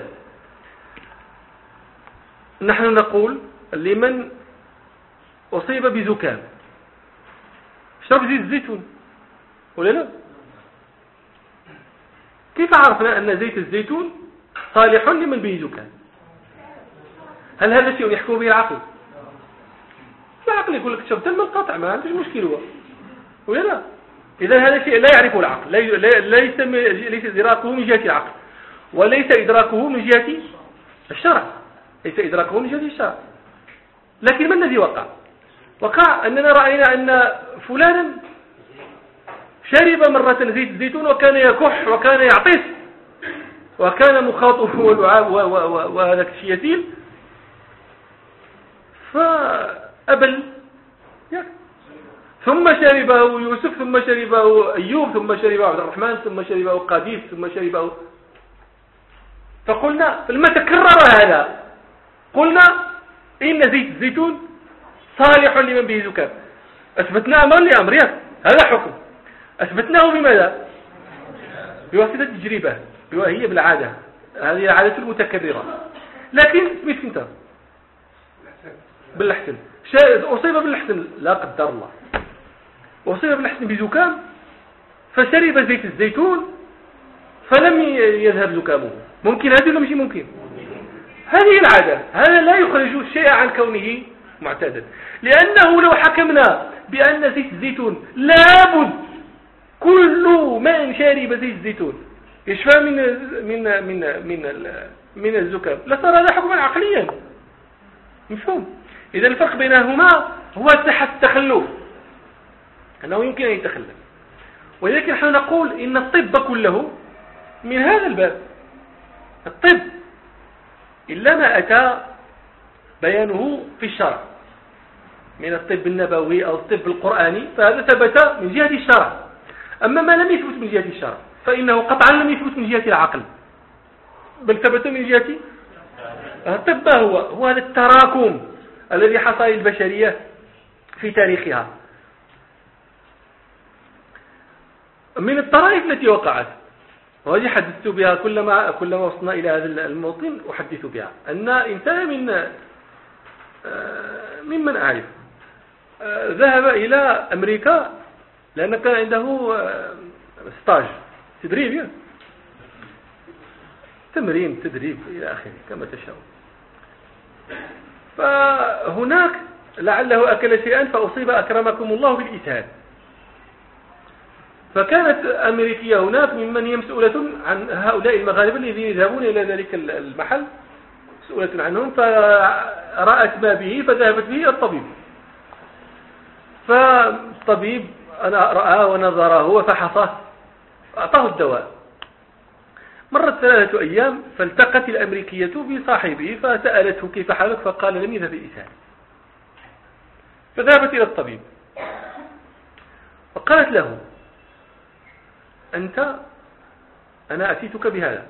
Speaker 1: نحن نقول لمن أصيب بزكام شرب زيت الزيتون ولا لا؟ كيف عرفنا أن زيت الزيتون صالح لمن به زكام؟ هل هذا شيء يحكم به العقل؟ العقل يقول لك شربت الماء قطع، ما عندش مشكلة هو ولا لا؟ إذا هذا شيء لا يعرفه العقل، ليس ليس إدراكه من جهة العقل، وليس إدراكه من جهة الشرع، ليس إدراكه من جهة الشرع. لكن ما الذي وقع؟ وقع أننا رأينا أن فلانا شرب مرة زيت الزيتون وكان يكح وكان يعطس وكان مخاطه واللعاب وهذاك الشيء يسيل، فأبل
Speaker 3: ثم شربه يوسف ثم شربه أيوب ثم شربه عبد الرحمن ثم شربه قاديس ثم شربه. فقلنا لما تكرر هذا قلنا إن زيت الزيتون صالح لمن به زكام. أثبتنا أمرا لأمر، هذا حكم أثبتناه بماذا؟ بواسطة التجربة، هي بالعادة، هذه العادة المتكررة. لكن سميت انت باللحسن، أصيب باللحسن لا قدر الله، أصيب باللحسن بزكام فشرب زيت الزيتون فلم يذهب زكامه. ممكن هذه ولا مش ممكن؟ هذه العادة، هذا لا يخرج الشيء عن كونه معتادا. لأنه لو حكمنا بأن زيت الزيتون لابد كل من شارب زيت الزيتون يشفى من من من من من الزكام لصار هذا حكما عقليا مفهوم. إذا الفرق بينهما هو التخلف، أنه يمكن أن يتخلف. ولكن نحن نقول إن الطب كله من هذا الباب. الطب إلا ما أتى بيانه في الشرع من الطب النبوي أو الطب القرآني فهذا ثبت من جهة الشرع. أما ما لم يثبت من جهة الشرع فإنه قطعا لم يثبت من جهة العقل، بل ثبت من جهة الطب. ما هو؟ هو هذا التراكم الذي حصل للبشرية في تاريخها من الطرائف التي وقعت. وهذه حدثت بها كلما كلما وصلنا إلى هذا الموطن أحدث بها. أن إنسان من ممن أعرف ذهب إلى أمريكا لأن كان عنده ستاج تدريب تمرين تدريب إلى آخره كما تشاء. فهناك لعله أكل شيئا فأصيب أكرمكم الله بالإسهال. فكانت أمريكية هناك ممن هي مسؤولة عن هؤلاء المغاربة الذين يذهبون إلى ذلك المحل، مسؤولة عنهم، فرأت ما به فذهبت به الطبيب. فالطبيب أنا رآه ونظره وفحصه أعطاه الدواء. مرت ثلاثة أيام فالتقت الأمريكية بصاحبه فسألته كيف حالك فقال لم يذهب الإسهال. فذهبت إلى الطبيب فقالت له أنت أنا أتيتك بهذا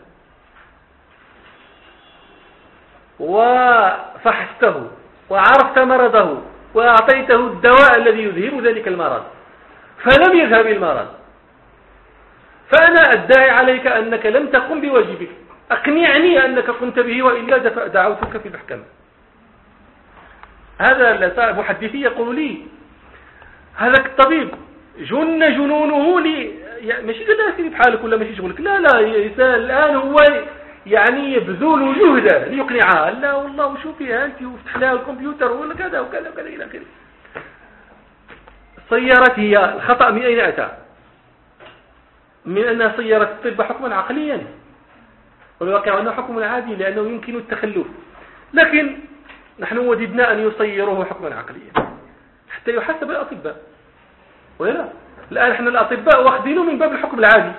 Speaker 3: وفحصته وعرفت مرضه وأعطيته الدواء الذي يذهب ذلك المرض فلم يذهب المرض، فأنا أدعي عليك أنك لم تقم بواجبك، أقنعني أنك قمت به وإلا دعوتك في المحكمة. هذا محدثي يقول لي هذا الطبيب جن جنونه لي، يعني ماشي قال لها سيدي بحالك ولا ماشي شغلك، لا لا الآن هو يعني يبذل جهده ليقنعها. لا والله وشو فيها أنت وفتح لها الكمبيوتر ولا كذا وكذا وكذا إلى آخره. صيرت هي الخطأ من أين أتى؟ من أنها صيرت الطب حكما عقليا والواقع أنه حكم عادي لأنه يمكن التخلف، لكن نحن وجدنا أن يصيروه حكما عقليا حتى يحسب الأطباء ولا الآن احنا الأطباء واخدينه من باب الحكم العادي،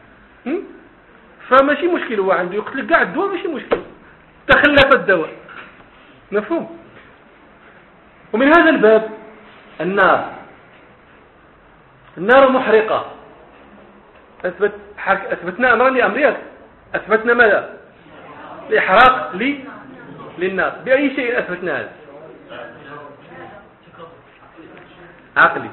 Speaker 3: فماشي مشكل هو عنده يقتلك قاع الدواء ماشي مشكل، تخلف الدواء مفهوم. ومن هذا الباب النار النار محرقة. أثبت أثبتنا أمرا لأمريك، أثبتنا ماذا؟ الإحراق لي للنار. بأي شيء أثبتنا هذا؟ عقلي.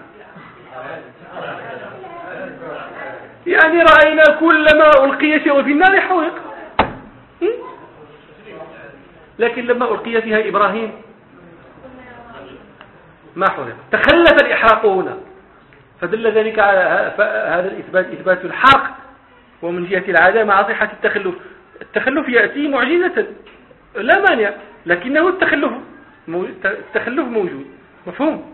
Speaker 3: يعني رأينا كلما ألقي شيء في النار حرق، لكن لما ألقي فيها إبراهيم ما حرق، تخلف الإحراق هنا، فدل ذلك على هذا الإثبات إثبات الحرق. ومن جهة العادة مع صحة التخلف، التخلف يأتي معجزة لا مانع، لكنه التخلف التخلف موجود مفهوم.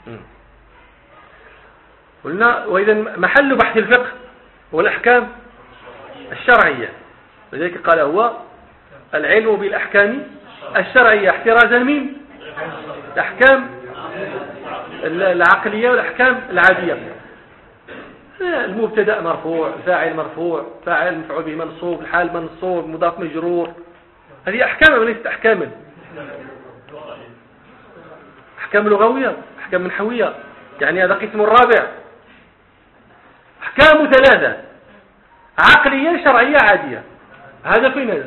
Speaker 3: قلنا وإذا محل بحث الفقه هو الأحكام الشرعية، لذلك قال هو العلم بالأحكام الشرعية احترازا من الأحكام العقلية والأحكام العادية. المبتدأ مرفوع، فاعل مرفوع، فاعل مفعول به منصوب، الحال منصوب، مضاف مجرور، هذه أحكام وليست أحكاما أحكام لغوية، أحكام منحوية يعني هذا قسم الرابع. أحكام ثلاثة: عقلية، شرعية، عادية. هذا فين هذا؟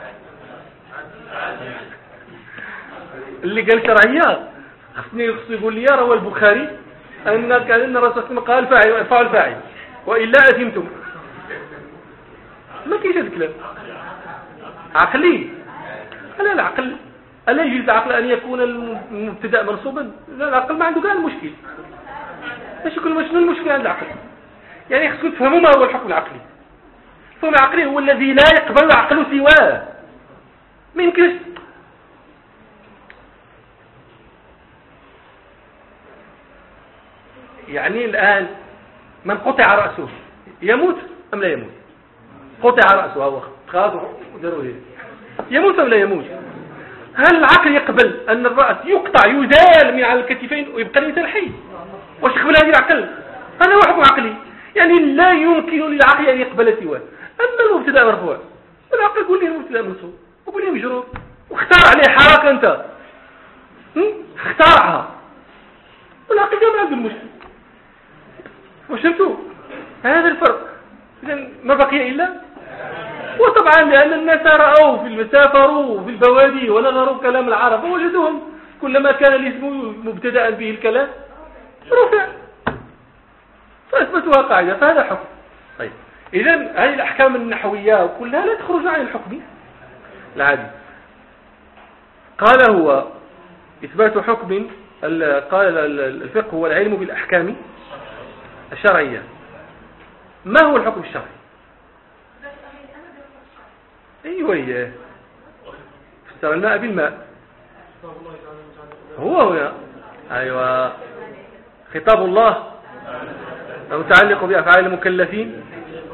Speaker 3: اللي قال شرعية خصني خصو يقول لي روى البخاري أن كان الرسول صلى الله عليه وسلم قال فاعل ارفعوا الفاعل وإلا أثمتم. ما كاينش هذا الكلام. عقلي. لا العقل ألا يجوز العقل أن يكون المبتدأ منصوبا؟ لا، العقل ما عنده كان المشكل. ماشي كل شنو المشكل عند العقل؟ يعني خصكم تفهموا ما هو الحكم العقلي. الحكم العقلي هو الذي لا يقبل العقل سواه. ما يمكنش. يعني الآن من قطع رأسه يموت أم لا يموت؟ قطع رأسه هو خلاص وداروا هيك يموت أم لا يموت؟ هل العقل يقبل أن الرأس يقطع يزال من على الكتفين ويبقى الإنسان حي؟ واش يقبل هذه العقل؟ هذا هو حكم عقلي. يعني لا يمكن للعقل أن يقبل سواه. أما المبتدأ مرفوع العقل يقول لي المبتدأ منصوب ويقول لي مجرور واختار عليه حركة أنت اختارها والعقل جاب عنده المشكل. وشفتوا هذا الفرق. إذن ما بقي إلا وطبعا لأن الناس رأوا في المسافروا في البوادي ونظروا كلام العرب ووجدوهم كلما كان الاسم مبتدأ به الكلام رفع فأثبتوها قاعدة. فهذا حكم. طيب إذن هذه الأحكام النحوية كلها لا تخرج عن الحكم العادي. قال هو إثبات حكم. قال الفقه هو العلم بالأحكام الشرعية. ما هو الحكم الشرعي؟ ايوه اياه فسر الماء بالماء. هو هو ايوه خطاب الله المتعلق بأفعال المكلفين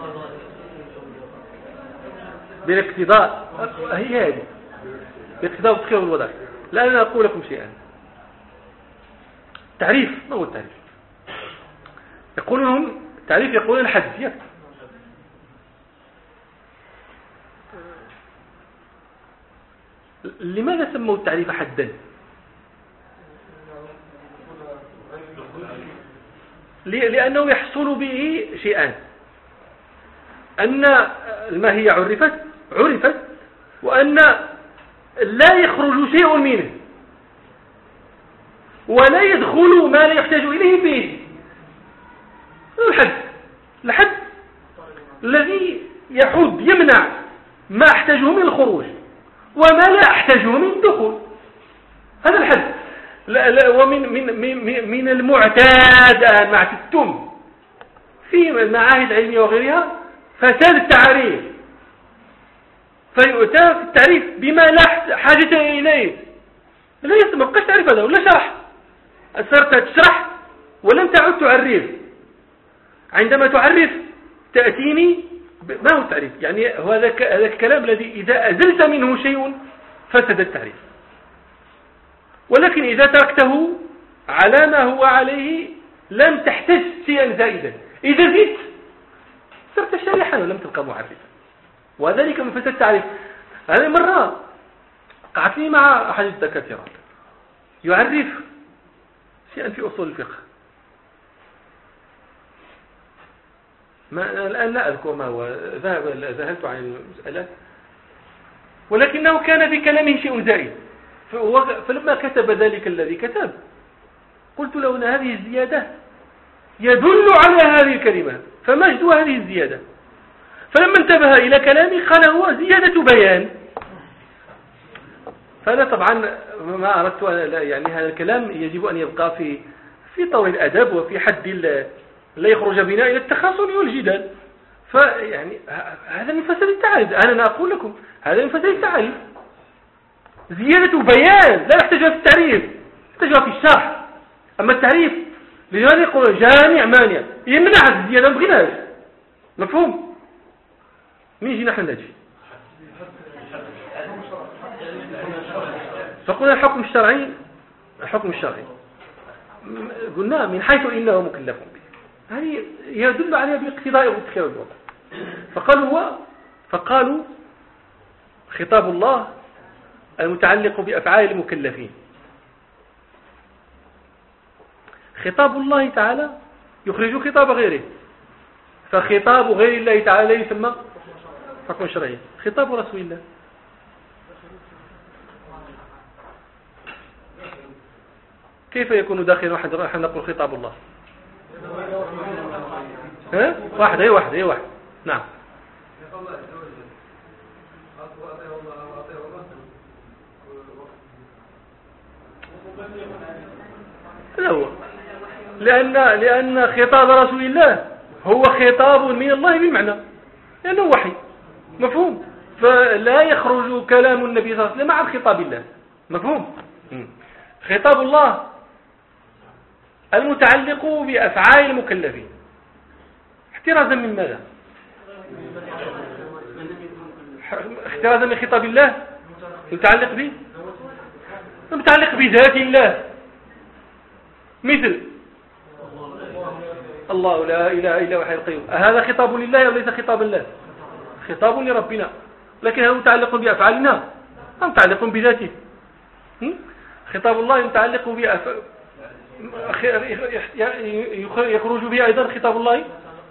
Speaker 3: بالاقتضاء. هي هذه بالاقتضاء والتخير والوضع. لا أنا أقول لكم شيئا. تعريف. ما هو التعريف؟ يقولون تعريف يقولون الحد. لماذا سموا التعريف حدا؟ لأنه يحصل به شيئان: أن الماهية عرفت عرفت وأن لا يخرج شيء منه ولا يدخل ما لا يحتاج إليه فيه. الحد الحد الذي يحد يمنع ما احتاجه من الخروج وما لا احتاجه من الدخول. هذا الحد. لا لا ومن من من من المعتاد أن مع التم في المعاهد العلمية وغيرها فساد التعاريف، فيؤتى في التعريف بما لا حاجة إليه. لا يسمى بقاش تعرف هذا ولا شرح. صرت تشرح ولم تعد تعرف. عندما تعرف تأتيني ما هو التعريف؟ يعني هذا هذا الكلام الذي إذا أزلت منه شيء فسد التعريف، ولكن إذا تركته على ما هو عليه لم تحتاج شيئا زائدا. إذا زدت صرت شارحا ولم تبقى معرفا، وذلك من فساد التعريف. هذه مرة قعدت لي مع أحد الدكاترة يعرف شيئا في أصول الفقه، ما الآن لا أذكر ما هو، ذهلت عن المسألة، ولكنه كان في كلامه شيء زائد. فلما كتب ذلك الذي كتب قلت له أن هذه الزيادة يدل على هذه الكلمة، فمجد هذه الزيادة. فلما انتبه إلى كلامي قال هو زيادة بيان. فأنا طبعا ما أردت يعني هذا الكلام يجب أن يبقى في في طور الأدب وفي حد لا يخرج بنا إلى التخاصم والجدال. فيعني هذا من فساد التعريف. أنا أقول لكم هذا من فساد التعريف. زيادة بيان لا يحتاجها في التعريف، يحتاجها في الشرح. أما التعريف لماذا يقول جامع مانع يمنع الزيادة؟ ما بغيناش. مفهوم؟ مين يجينا احنا نجي؟ فقلنا الحكم الشرعي الحكم الشرعي قلنا من حيث إنه مكلف به، هذه يدل عليها بالاقتضاء والتخير والوضع. فقالوا هو فقالوا خطاب الله المتعلق بأفعال المكلفين. خطاب الله تعالى يخرج خطاب غيره، فخطاب غير الله تعالى يسمى حكم شرعي. خطاب رسول الله كيف يكون داخل واحد راح نقول خطاب الله؟ ها واحد هي واحد هي واحد نعم. لا هو لأن لأن خطاب رسول الله هو خطاب من الله بمعنى لأنه وحي مفهوم، فلا يخرج كلام النبي صلى الله عليه وسلم عن خطاب الله مفهوم. خطاب الله المتعلق بأفعال المكلفين احترازا من ماذا؟ احترازا من خطاب الله متعلق به متعلق بذات الله، مثل الله لا إله إلا هو الحي القيوم. هذا خطاب لله وليس خطاب الله؟ خطاب لربنا، لكن هل متعلق بأفعالنا أم متعلق بذاته؟ خطاب الله متعلق بأفعال يخرج به أيضا خطاب الله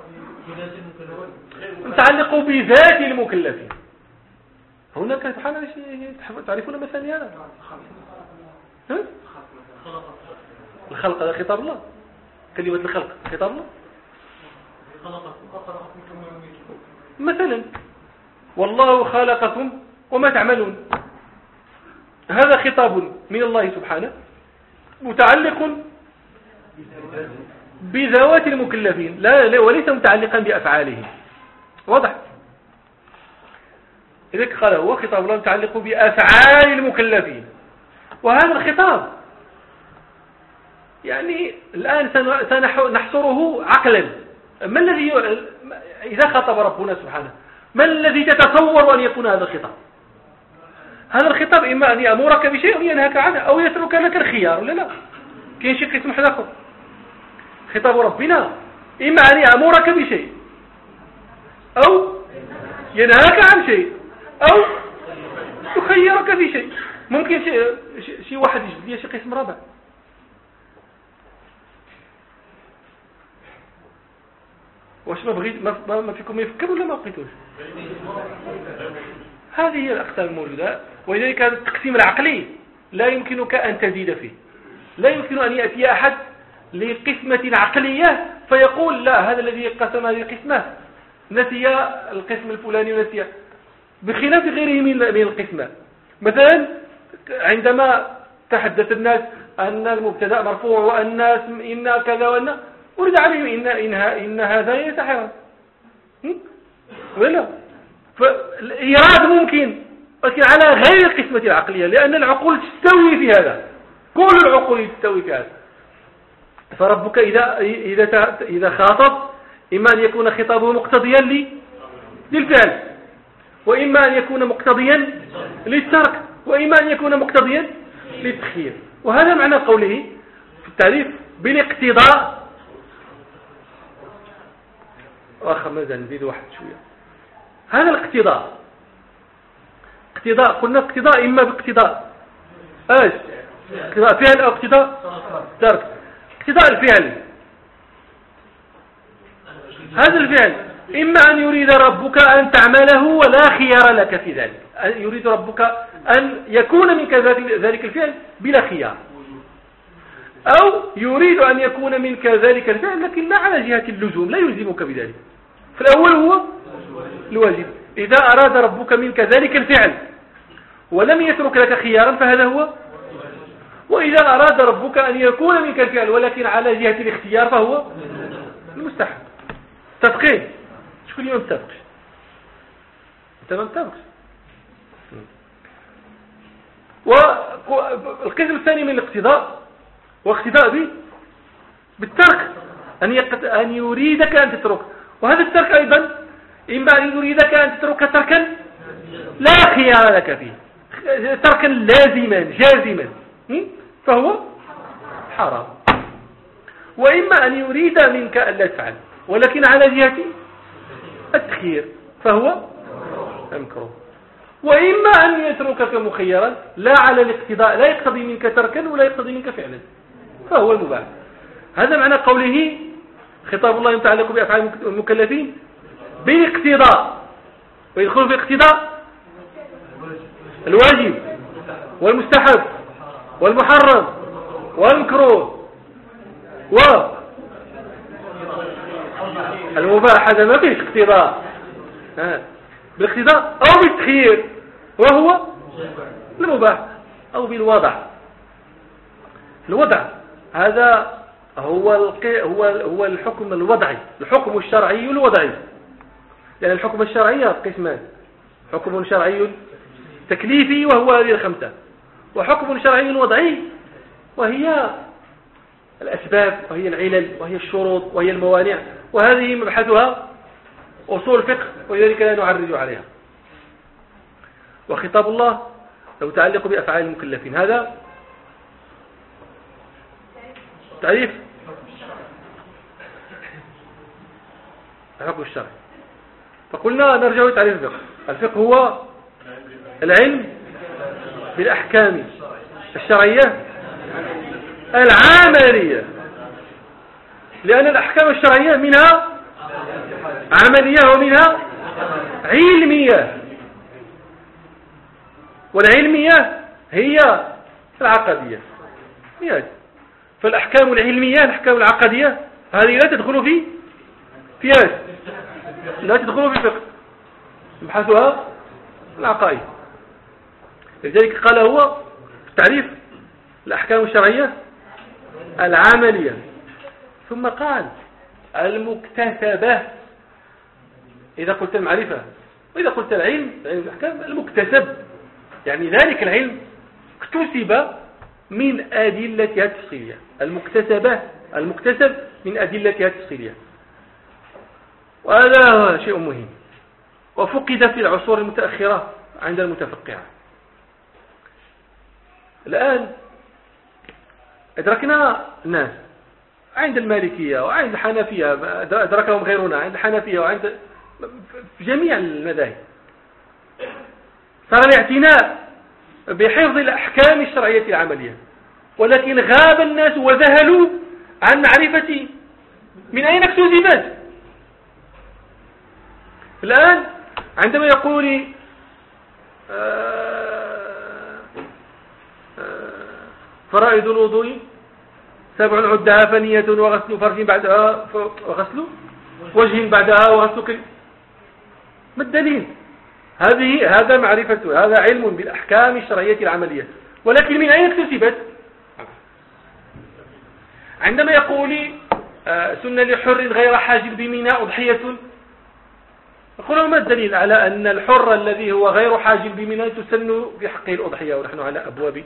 Speaker 3: متعلق بذات المكلفين. هناك تعرفون مثلا هذا ها؟ الخلق هذا خطاب الله، كلمة الخلق خطاب الله مثلا، والله خلقكم وما تعملون، هذا خطاب من الله سبحانه متعلق بذوات المكلفين لا وليس متعلقا بأفعالهم. واضح؟ إذا قال هو خطاب الله متعلق بأفعال المكلفين، وهذا الخطاب يعني الآن سنحصره عقلا. ما الذي إذا خطب ربنا سبحانه ما الذي تتصور أن يكون هذا الخطاب؟ هذا الخطاب إما أن يأمرك بشيء وينهاك عنه أو يترك لك الخيار ولا لا؟ كاين شيء اسمه حذاكم. خطاب ربنا إما أن يأمرك بشيء أو ينهاك عن شيء أو يخيرك في شيء. ممكن شيء, شيء واحد يجب لي شيء قسم رابع. واش ما بغيت ما, ما فيكم يفكر ولا ما بقيتوش؟ هذه هي الأقسام الموجودة، ولذلك هذا التقسيم العقلي لا يمكنك أن تزيد فيه. لا يمكن أن يأتي أحد لقسمة عقلية فيقول لا هذا الذي قسم هذه القسمة نسي القسم الفلاني ونسي، بخلاف غيره من القسمة. مثلا عندما تحدث الناس أن المبتدأ مرفوع وأن إن كذا وأن ورد عليه إن, إن, إن هذا ليس حرام ولا، فالإيراد ممكن لكن على غير القسمة العقلية، لأن العقول تستوي في هذا، كل العقول تستوي في هذا. فربك إذا, إذا, إذا خاطب إما أن يكون خطابه مقتضيا للفعل، وإما أن يكون مقتضيا للترك، وإما أن يكون مقتضيا للتخيير. وهذا معنى قوله في التعريف بالاقتضاء. واخر ماذا نزيد واحد شوية. هذا الاقتضاء اقتضاء قلنا اقتضاء إما باقتضاء ايش اقتضاء فعل أو اقتضاء ترك. اقتضاء الفعل هذا الفعل إما أن يريد ربك أن تعمله ولا خيار لك في ذلك، يريد ربك أن يكون منك ذلك الفعل بلا خيار، أو يريد أن يكون منك ذلك الفعل لكن لا على جهة اللزوم، لا يلزمك بذلك. فالأول هو الواجب. إذا أراد ربك منك ذلك الفعل ولم يترك لك خيارا فهذا هو. وإذا أراد ربك أن يكون منك الفعل ولكن على جهة الاختيار فهو المستحب. تفقين شكون اليوم تفقش انت ما تفقش. والقسم الثاني من الاقتضاء واقتضاء به بالترك، أن, يقت... أن يريدك أن تترك، وهذا الترك أيضا إما أن يريدك أن تترك تركا لا خيار لك فيه، تركا لازما جازما فهو حرام، وإما أن يريد منك أن لا تفعل ولكن على جهة التخيير فهو مكروه، وإما أن يتركك مخيرا لا على الاقتضاء، لا يقتضي منك تركا ولا يقتضي منك فعلا فهو المباح. هذا معنى قوله خطاب الله يتعلق بأفعال المكلفين بالاقتضاء، ويدخل في الاقتضاء الواجب والمستحب والمحرم والمكروه والمباح. هذا ما فيه اقتضاء، بالاقتضاء أو بالتخيير وهو المباح، أو بالوضع. الوضع هذا هو هو هو الحكم الوضعي، الحكم الشرعي الوضعي. لأن الحكم الشرعي قسمان: حكم شرعي تكليفي وهو هذه الخمسة، وحكم شرعي وضعي وهي الأسباب وهي العلل وهي الشروط وهي الموانع، وهذه مبحثها أصول الفقه، ولذلك لا نعرج عليها. وخطاب الله لو تعلق بأفعال المكلفين، هذا تعريف الحكم الشرعي. فقلنا نرجع لتعريف الفقه. الفقه هو العلم بالأحكام الشرعية العملية، لأن الأحكام الشرعية منها عملية ومنها علمية، والعلمية هي العقدية. فالأحكام العلمية الأحكام العقدية هذه لا تدخل في في لا تدخل في الفقه، نبحثها العقائد. لذلك قال هو تعريف الأحكام الشرعية العملية، ثم قال المكتسبة. إذا قلت المعرفة وإذا قلت العلم، العلم الأحكام المكتسب، يعني ذلك العلم اكتسب من أدلتها التفصيلية. المكتسبة المكتسب من أدلتها التفصيلية، وهذا شيء مهم وفقد في العصور المتأخرة عند المتفقهة. الآن أدركنا الناس عند المالكية وعند الحنفية، أدركهم غيرنا عند الحنفية وعند في جميع المذاهب، صار الاعتناء بحفظ الأحكام الشرعية العملية، ولكن غاب الناس وذهلوا عن معرفة من أين اكتسبت. الآن عندما يقول فرائض الوضوء سبع عدها فنية وغسل فرج بعدها وغسل وجه بعدها وغسل كل. ما الدليل؟ هذه هذا معرفة، هذا علم بالأحكام الشرعية العملية، ولكن من أين اكتسبت؟ عندما يقول سنة لحر غير حاجب بمنى أضحية، يقول ما الدليل على أن الحر الذي هو غير حاجب بمنى تسن في حقه الأضحية، ونحن على أبواب؟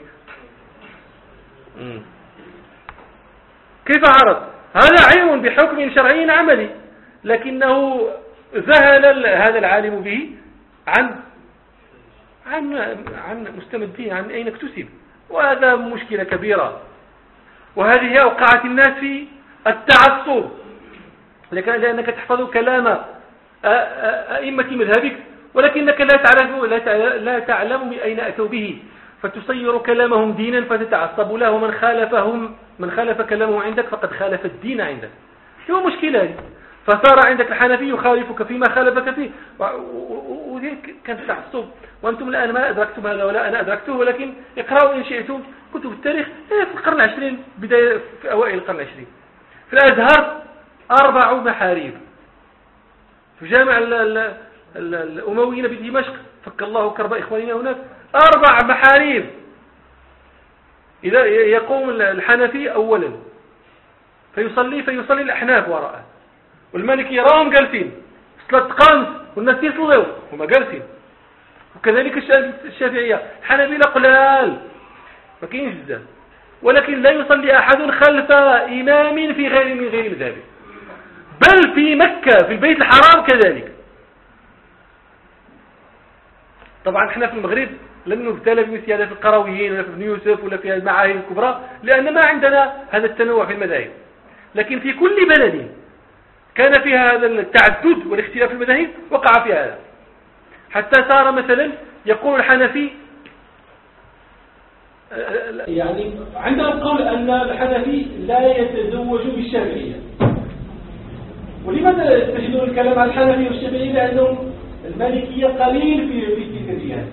Speaker 3: كيف عرض؟ هذا علم بحكم شرعي عملي، لكنه ذهل هذا العالم به عن عن عن مستمد فيه، عن أين اكتسب، وهذا مشكلة كبيرة. وهذه أوقعت الناس في التعصب، لأنك تحفظ كلام أئمة مذهبك، ولكنك لا تعرف لا تعلم من أين أتوا به، فتصير كلامهم دينا فتتعصب له، ومن خالفهم من خالف كلامه عندك فقد خالف الدين عندك. هو مشكلة، فصار عندك الحنفي يخالفك فيما خالفك فيه، وذلك كان تعصب. وأنتم الآن ما أدركتم هذا ولا أنا أدركته، ولكن اقرأوا إن شئتم كتب التاريخ في القرن العشرين، بداية في أوائل القرن العشرين في الأزهر أربع محاريب في جامع الأمويين بدمشق، فك الله كرب إخواننا هناك، أربع محاريب. إذا يقوم الحنفي أولا فيصلي فيصلي الأحناف وراءه، والمالكي يراهم جالسين صلاة قامت والناس يصلوا وما جالسين، وكذلك الشافعية. الحنابلة قلال ما كاينش بزاف، ولكن لا يصلي أحد خلف إمام في غير من غير مذهبه، بل في مكة في البيت الحرام كذلك. طبعا احنا في المغرب لم نبتلى بمثل هذا في القرويين ولا في ابن يوسف ولا في المعاهد الكبرى، لأن ما عندنا هذا التنوع في المذاهب. لكن في كل بلد كان فيها هذا التعدد والاختلاف في المذاهب وقع في هذا، حتى صار مثلا يقول الحنفي
Speaker 1: يعني عندنا القول أن الحنفي لا يتزوج بالشافعية. ولماذا تجدون الكلام عن الحنفي والشافعية؟ لأنهم المالكية قليل في في تلك الجهات.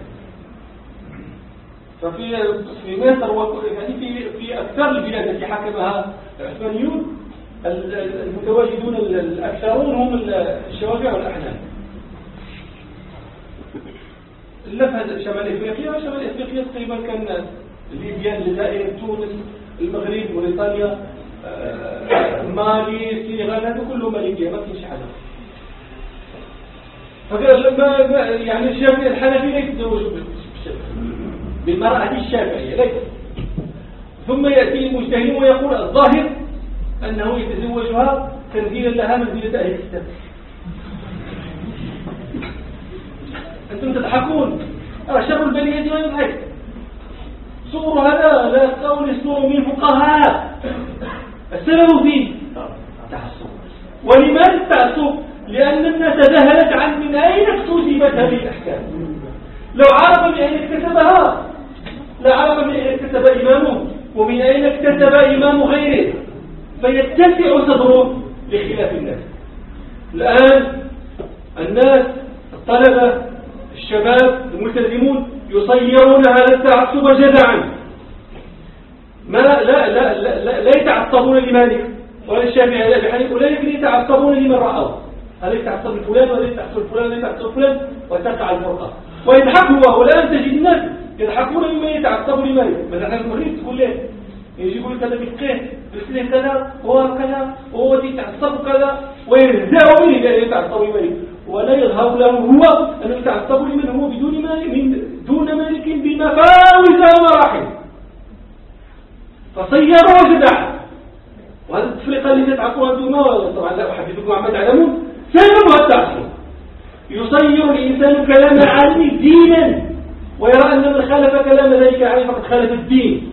Speaker 1: ففي في مصر يعني في في أكثر البلاد التي حكمها العثمانيون المتواجدون الأكثرون هم الشوافع والأحناف. إلا في شمال إفريقيا، شمال إفريقيا تقريبا كان ليبيا، الجزائر، تونس، المغرب، موريتانيا، مالي، السنغال، هذا كله مالكية، ما كاينش حاجة. فلما يعني الشافعي الحنفي لا يتزوجوا بالمرأة الشافعية ليس. ثم يأتي المجتهد ويقول الظاهر أنه يتزوجها تنزيلا لها منزلة أهل الكتاب. أنتم تضحكون، شر البلية ما يضحك. صور هذا لا قول الصور من فقهاء. السبب فيه تعصب. ولماذا التعصب؟ لأن الناس ذهلت عن من أين اكتسبت هذه الأحكام. لو عرف من أين اكتسبها لعرف من أين اكتسب إمامه ومن أين اكتسب إمام غيره، فيتسع صدره لخلاف الناس. الآن الناس الطلبة الشباب الملتزمون يصيرون هذا التعصب جدعا. ما لا لا لا لا, لا يتعصبون لمالك ولا الشافعي ولا أبي حنيفة، ولكن يتعصبون لمن رأوا. هذا يتعصب لفلان ولا يتعصب لفلان ولا يتعصب لفلان، وتقع الفرقة. ويضحك هو. والآن تجد الناس يضحكون ممن يتعصب لمالك. مثلا في المغرب تقول له يجي يقول كذا بفقه بفقه كذا هو كذا وهو يتعصب كذا ويرجع منه لأن يتعصب لمالك، ولا يظهر له هو أنه يتعصب لمن هو بدون مالك من دون مالك بمفاوز ومراحل. فصيروا جدع. وهذه التفرقة اللي تتعقوا أنتم طبعا لا أحدثكم عما تعلمون سببها التعصب. يصير الإنسان كلام العالم دينا ويرى أن من خالف كلام ذلك العالم فقد خالف الدين.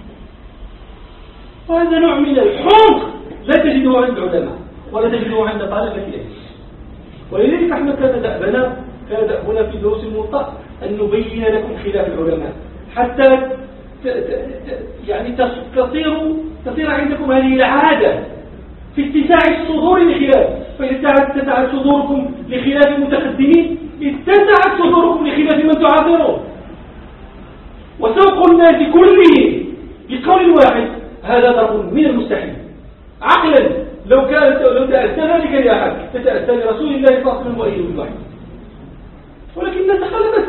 Speaker 1: وهذا نوع من الحمق لا تجده عند العلماء ولا تجده عند طالب العلم. ولذلك احنا كان دأبنا كان دأبنا في دروس الموطأ أن نبين لكم خلاف العلماء حتى يعني تصير تصير عندكم هذه العادة في اتساع الصدور لخلاف. فإذا اتسعت صدوركم لخلاف المتقدمين اتسعت صدوركم لخلاف من تعاصرون. وسوق الناس كله بقول واحد هذا ضرب من المستحيل عقلا. لو كانت لو تأتى ذلك لأحد فتأتى لرسول الله صلى الله عليه وسلم وإيه بالوحي، ولكن الناس خلبت.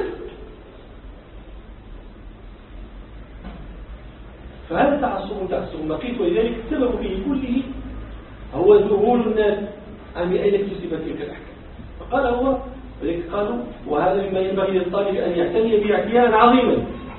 Speaker 1: فهذا تعصب تعصب مقيت. ولذلك السبب فيه كله هو ذهول الناس عن أين اكتسبت تلك الأحكام. فقال هو ولذلك قالوا وهذا مما ينبغي للطالب أن يعتني باعتناء عظيما،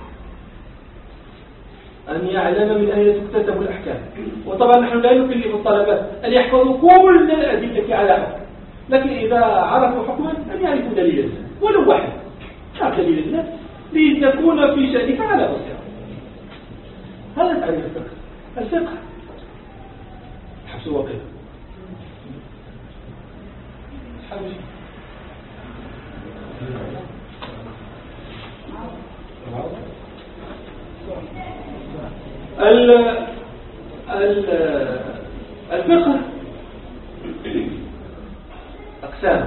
Speaker 1: أن يعلم من أين تكتسب الأحكام. وطبعا نحن لا نكلف الطلبة أن يحفظوا كل الأدلة على حكم، لكن إذا عرفوا حكما أن يعرفوا دليل الله ولو واحد. تعرف دليل الله لتكون في شأنك على بصيرة. هذا تعريف الفقه. الفقه حبس الواقع. الفقه أقسام،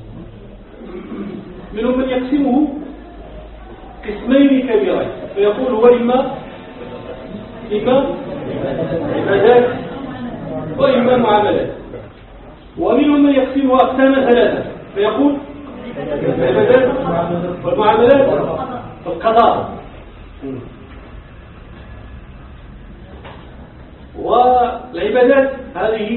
Speaker 1: منهم من يقسمه قسمين كبيرين فيقول هو إما إما عبادات وإما معاملات، ومنهم من يقسمه أقساما ثلاثة فيقول العبادات والمعاملات والقضاء. والعبادات هذه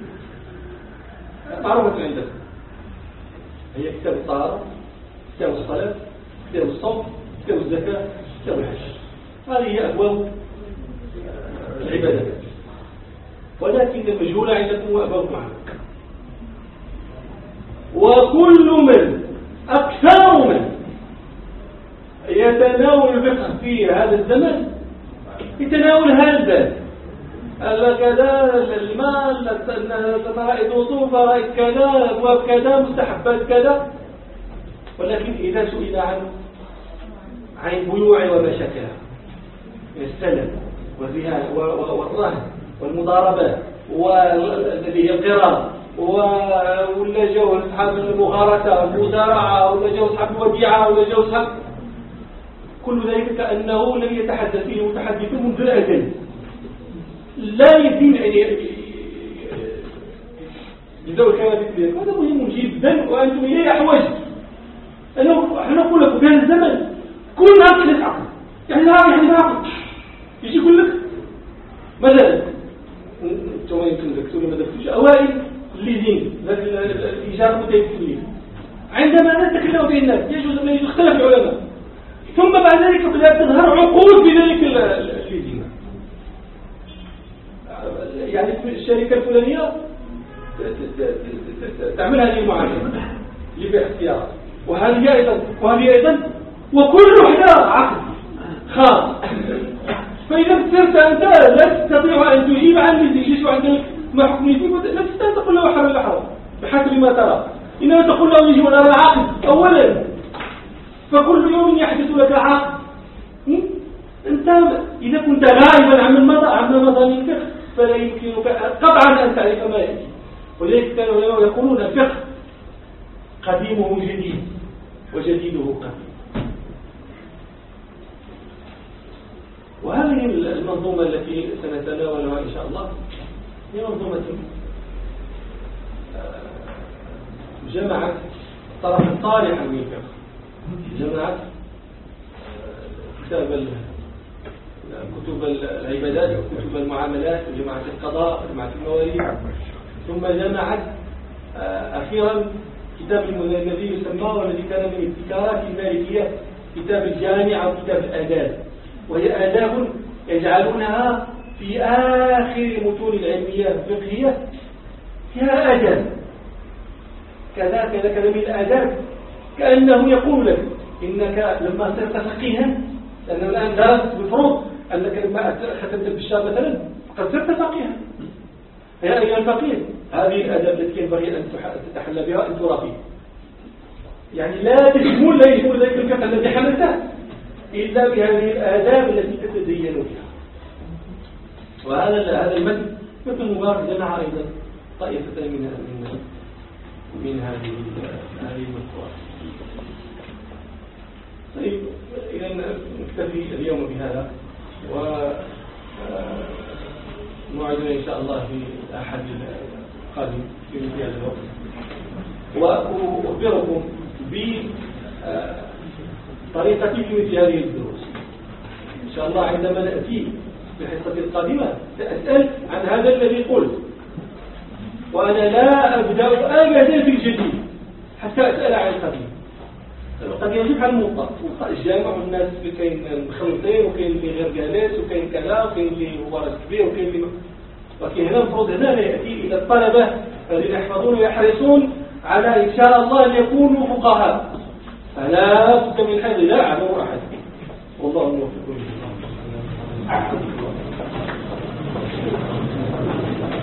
Speaker 1: معروفة عندنا، هي كتاب الطهارة، كتاب الصلاة، كتاب الصوم، كتاب الزكاة، كتاب الحج. هذه هي أبواب العبادات، ولكن المجهولة عندكم هو أبواب معنا. وكل من أكثر من يتناول الفقه في هذا الزمن يتناول هذا الباب. قال كذا المال، فرائض وضوء، فرائض كذا، أبواب كذا، مستحبات كذا، ولكن إذا سئل عن عن بيوع ومشاكلها من السلم والرهان والرهن والمضاربات والذي هي القرار ولا جو أصحاب المغارسة المزارعة ولا جو أصحاب الوديعة ولا جو أصحاب كل ذلك كأنه لم يتحدث فيه متحدث منذ الأزل لا يدين أن يزول الكلام في هذا مهم جدا وأنتم إليه أحوج. أنا نقول لكم في هذا الزمن كل ما كلت عقل يعني لا يعني ما عقل يجي يقول لك مثلا انتم يمكن تكتبوا ما دفتوش أوائل الليزين الإيجار متيسرين عندما نتكلم في الناس يجوز أن يختلف العلماء ثم بعد ذلك بدأت تظهر عقود بذلك الليزين يعني الشركة الفلانية تعمل هذه المعاملة لبيع السيارة وهذه أيضا وهذه أيضا وكل وحدة عقد خاص. فإذا صرت أنت لا تستطيع أن تجيب عن الذي وعندك ما حكم يجيب لا تستطيع تقول له حرام لا حرام بحسب ما ترى إنما تقول له يجب على العقد أولا فكل يوم يحدث لك عقد. أنت إذا كنت غائبا عن المضى عن مضى الفقه فلا يمكنك قطعا أن تعرف ما يأتي. ولذلك كانوا يقولون الفقه قديمه جديد وجديده قديم. وهذه المنظومة التي سنتناولها إن شاء الله هي منظومة جمعت طرفا طارحا من الفقه جمعت كتاب كتب العبادات وكتب المعاملات وجمعت القضاء وجمعت المواريث ثم جمعت أخيرا كتاب الذي يسمى والذي كان من ابتكارات المالكية كتاب الجامع أو كتاب الآداب وهي آداب يجعلونها في آخر المتون العلمية الفقهية فيها آداب كذا كذا كذا من الآداب كأنه يقول لك إنك لما صرت فقيها لأنه الآن درست بفروض أنك لما ختمت بالشاب مثلا قد صرت فقيها يا أيها الفقيه هذه الآداب التي ينبغي أن تتحلى بها أن ترى فيها يعني لا تجمل لا يجمل ذلك الفقه الذي حملته إلا بهذه الآداب التي تتزين بها. وهذا هذا المتن مثل مبارك جمع أيضا طائفة من من من هذه هذه المذكورات. طيب إذا نكتفي اليوم بهذا ونوعدنا إن شاء الله في الأحد القادم في مثل هذا الوقت. وأخبركم بطريقتي في مثل هذه الدروس إن شاء الله. عندما نأتي في الحصة القادمة سأسأل عن هذا الذي قلت وأنا لا أبدأ أبدا في الجديد حتى أسأل عن القديم. قد يجب على الموطأ الجامع والناس كاين مخلطين وكاين اللي غير جالس وكاين كذا وكاين اللي مبارز كبير وكاين اللي ولكن هنا المفروض هنا لا يأتي إلى الطلبة الذين يحفظون ويحرصون على إن شاء الله أن يكونوا فقهاء فلا بد من هذا لا أعلم أحد والله الموفق.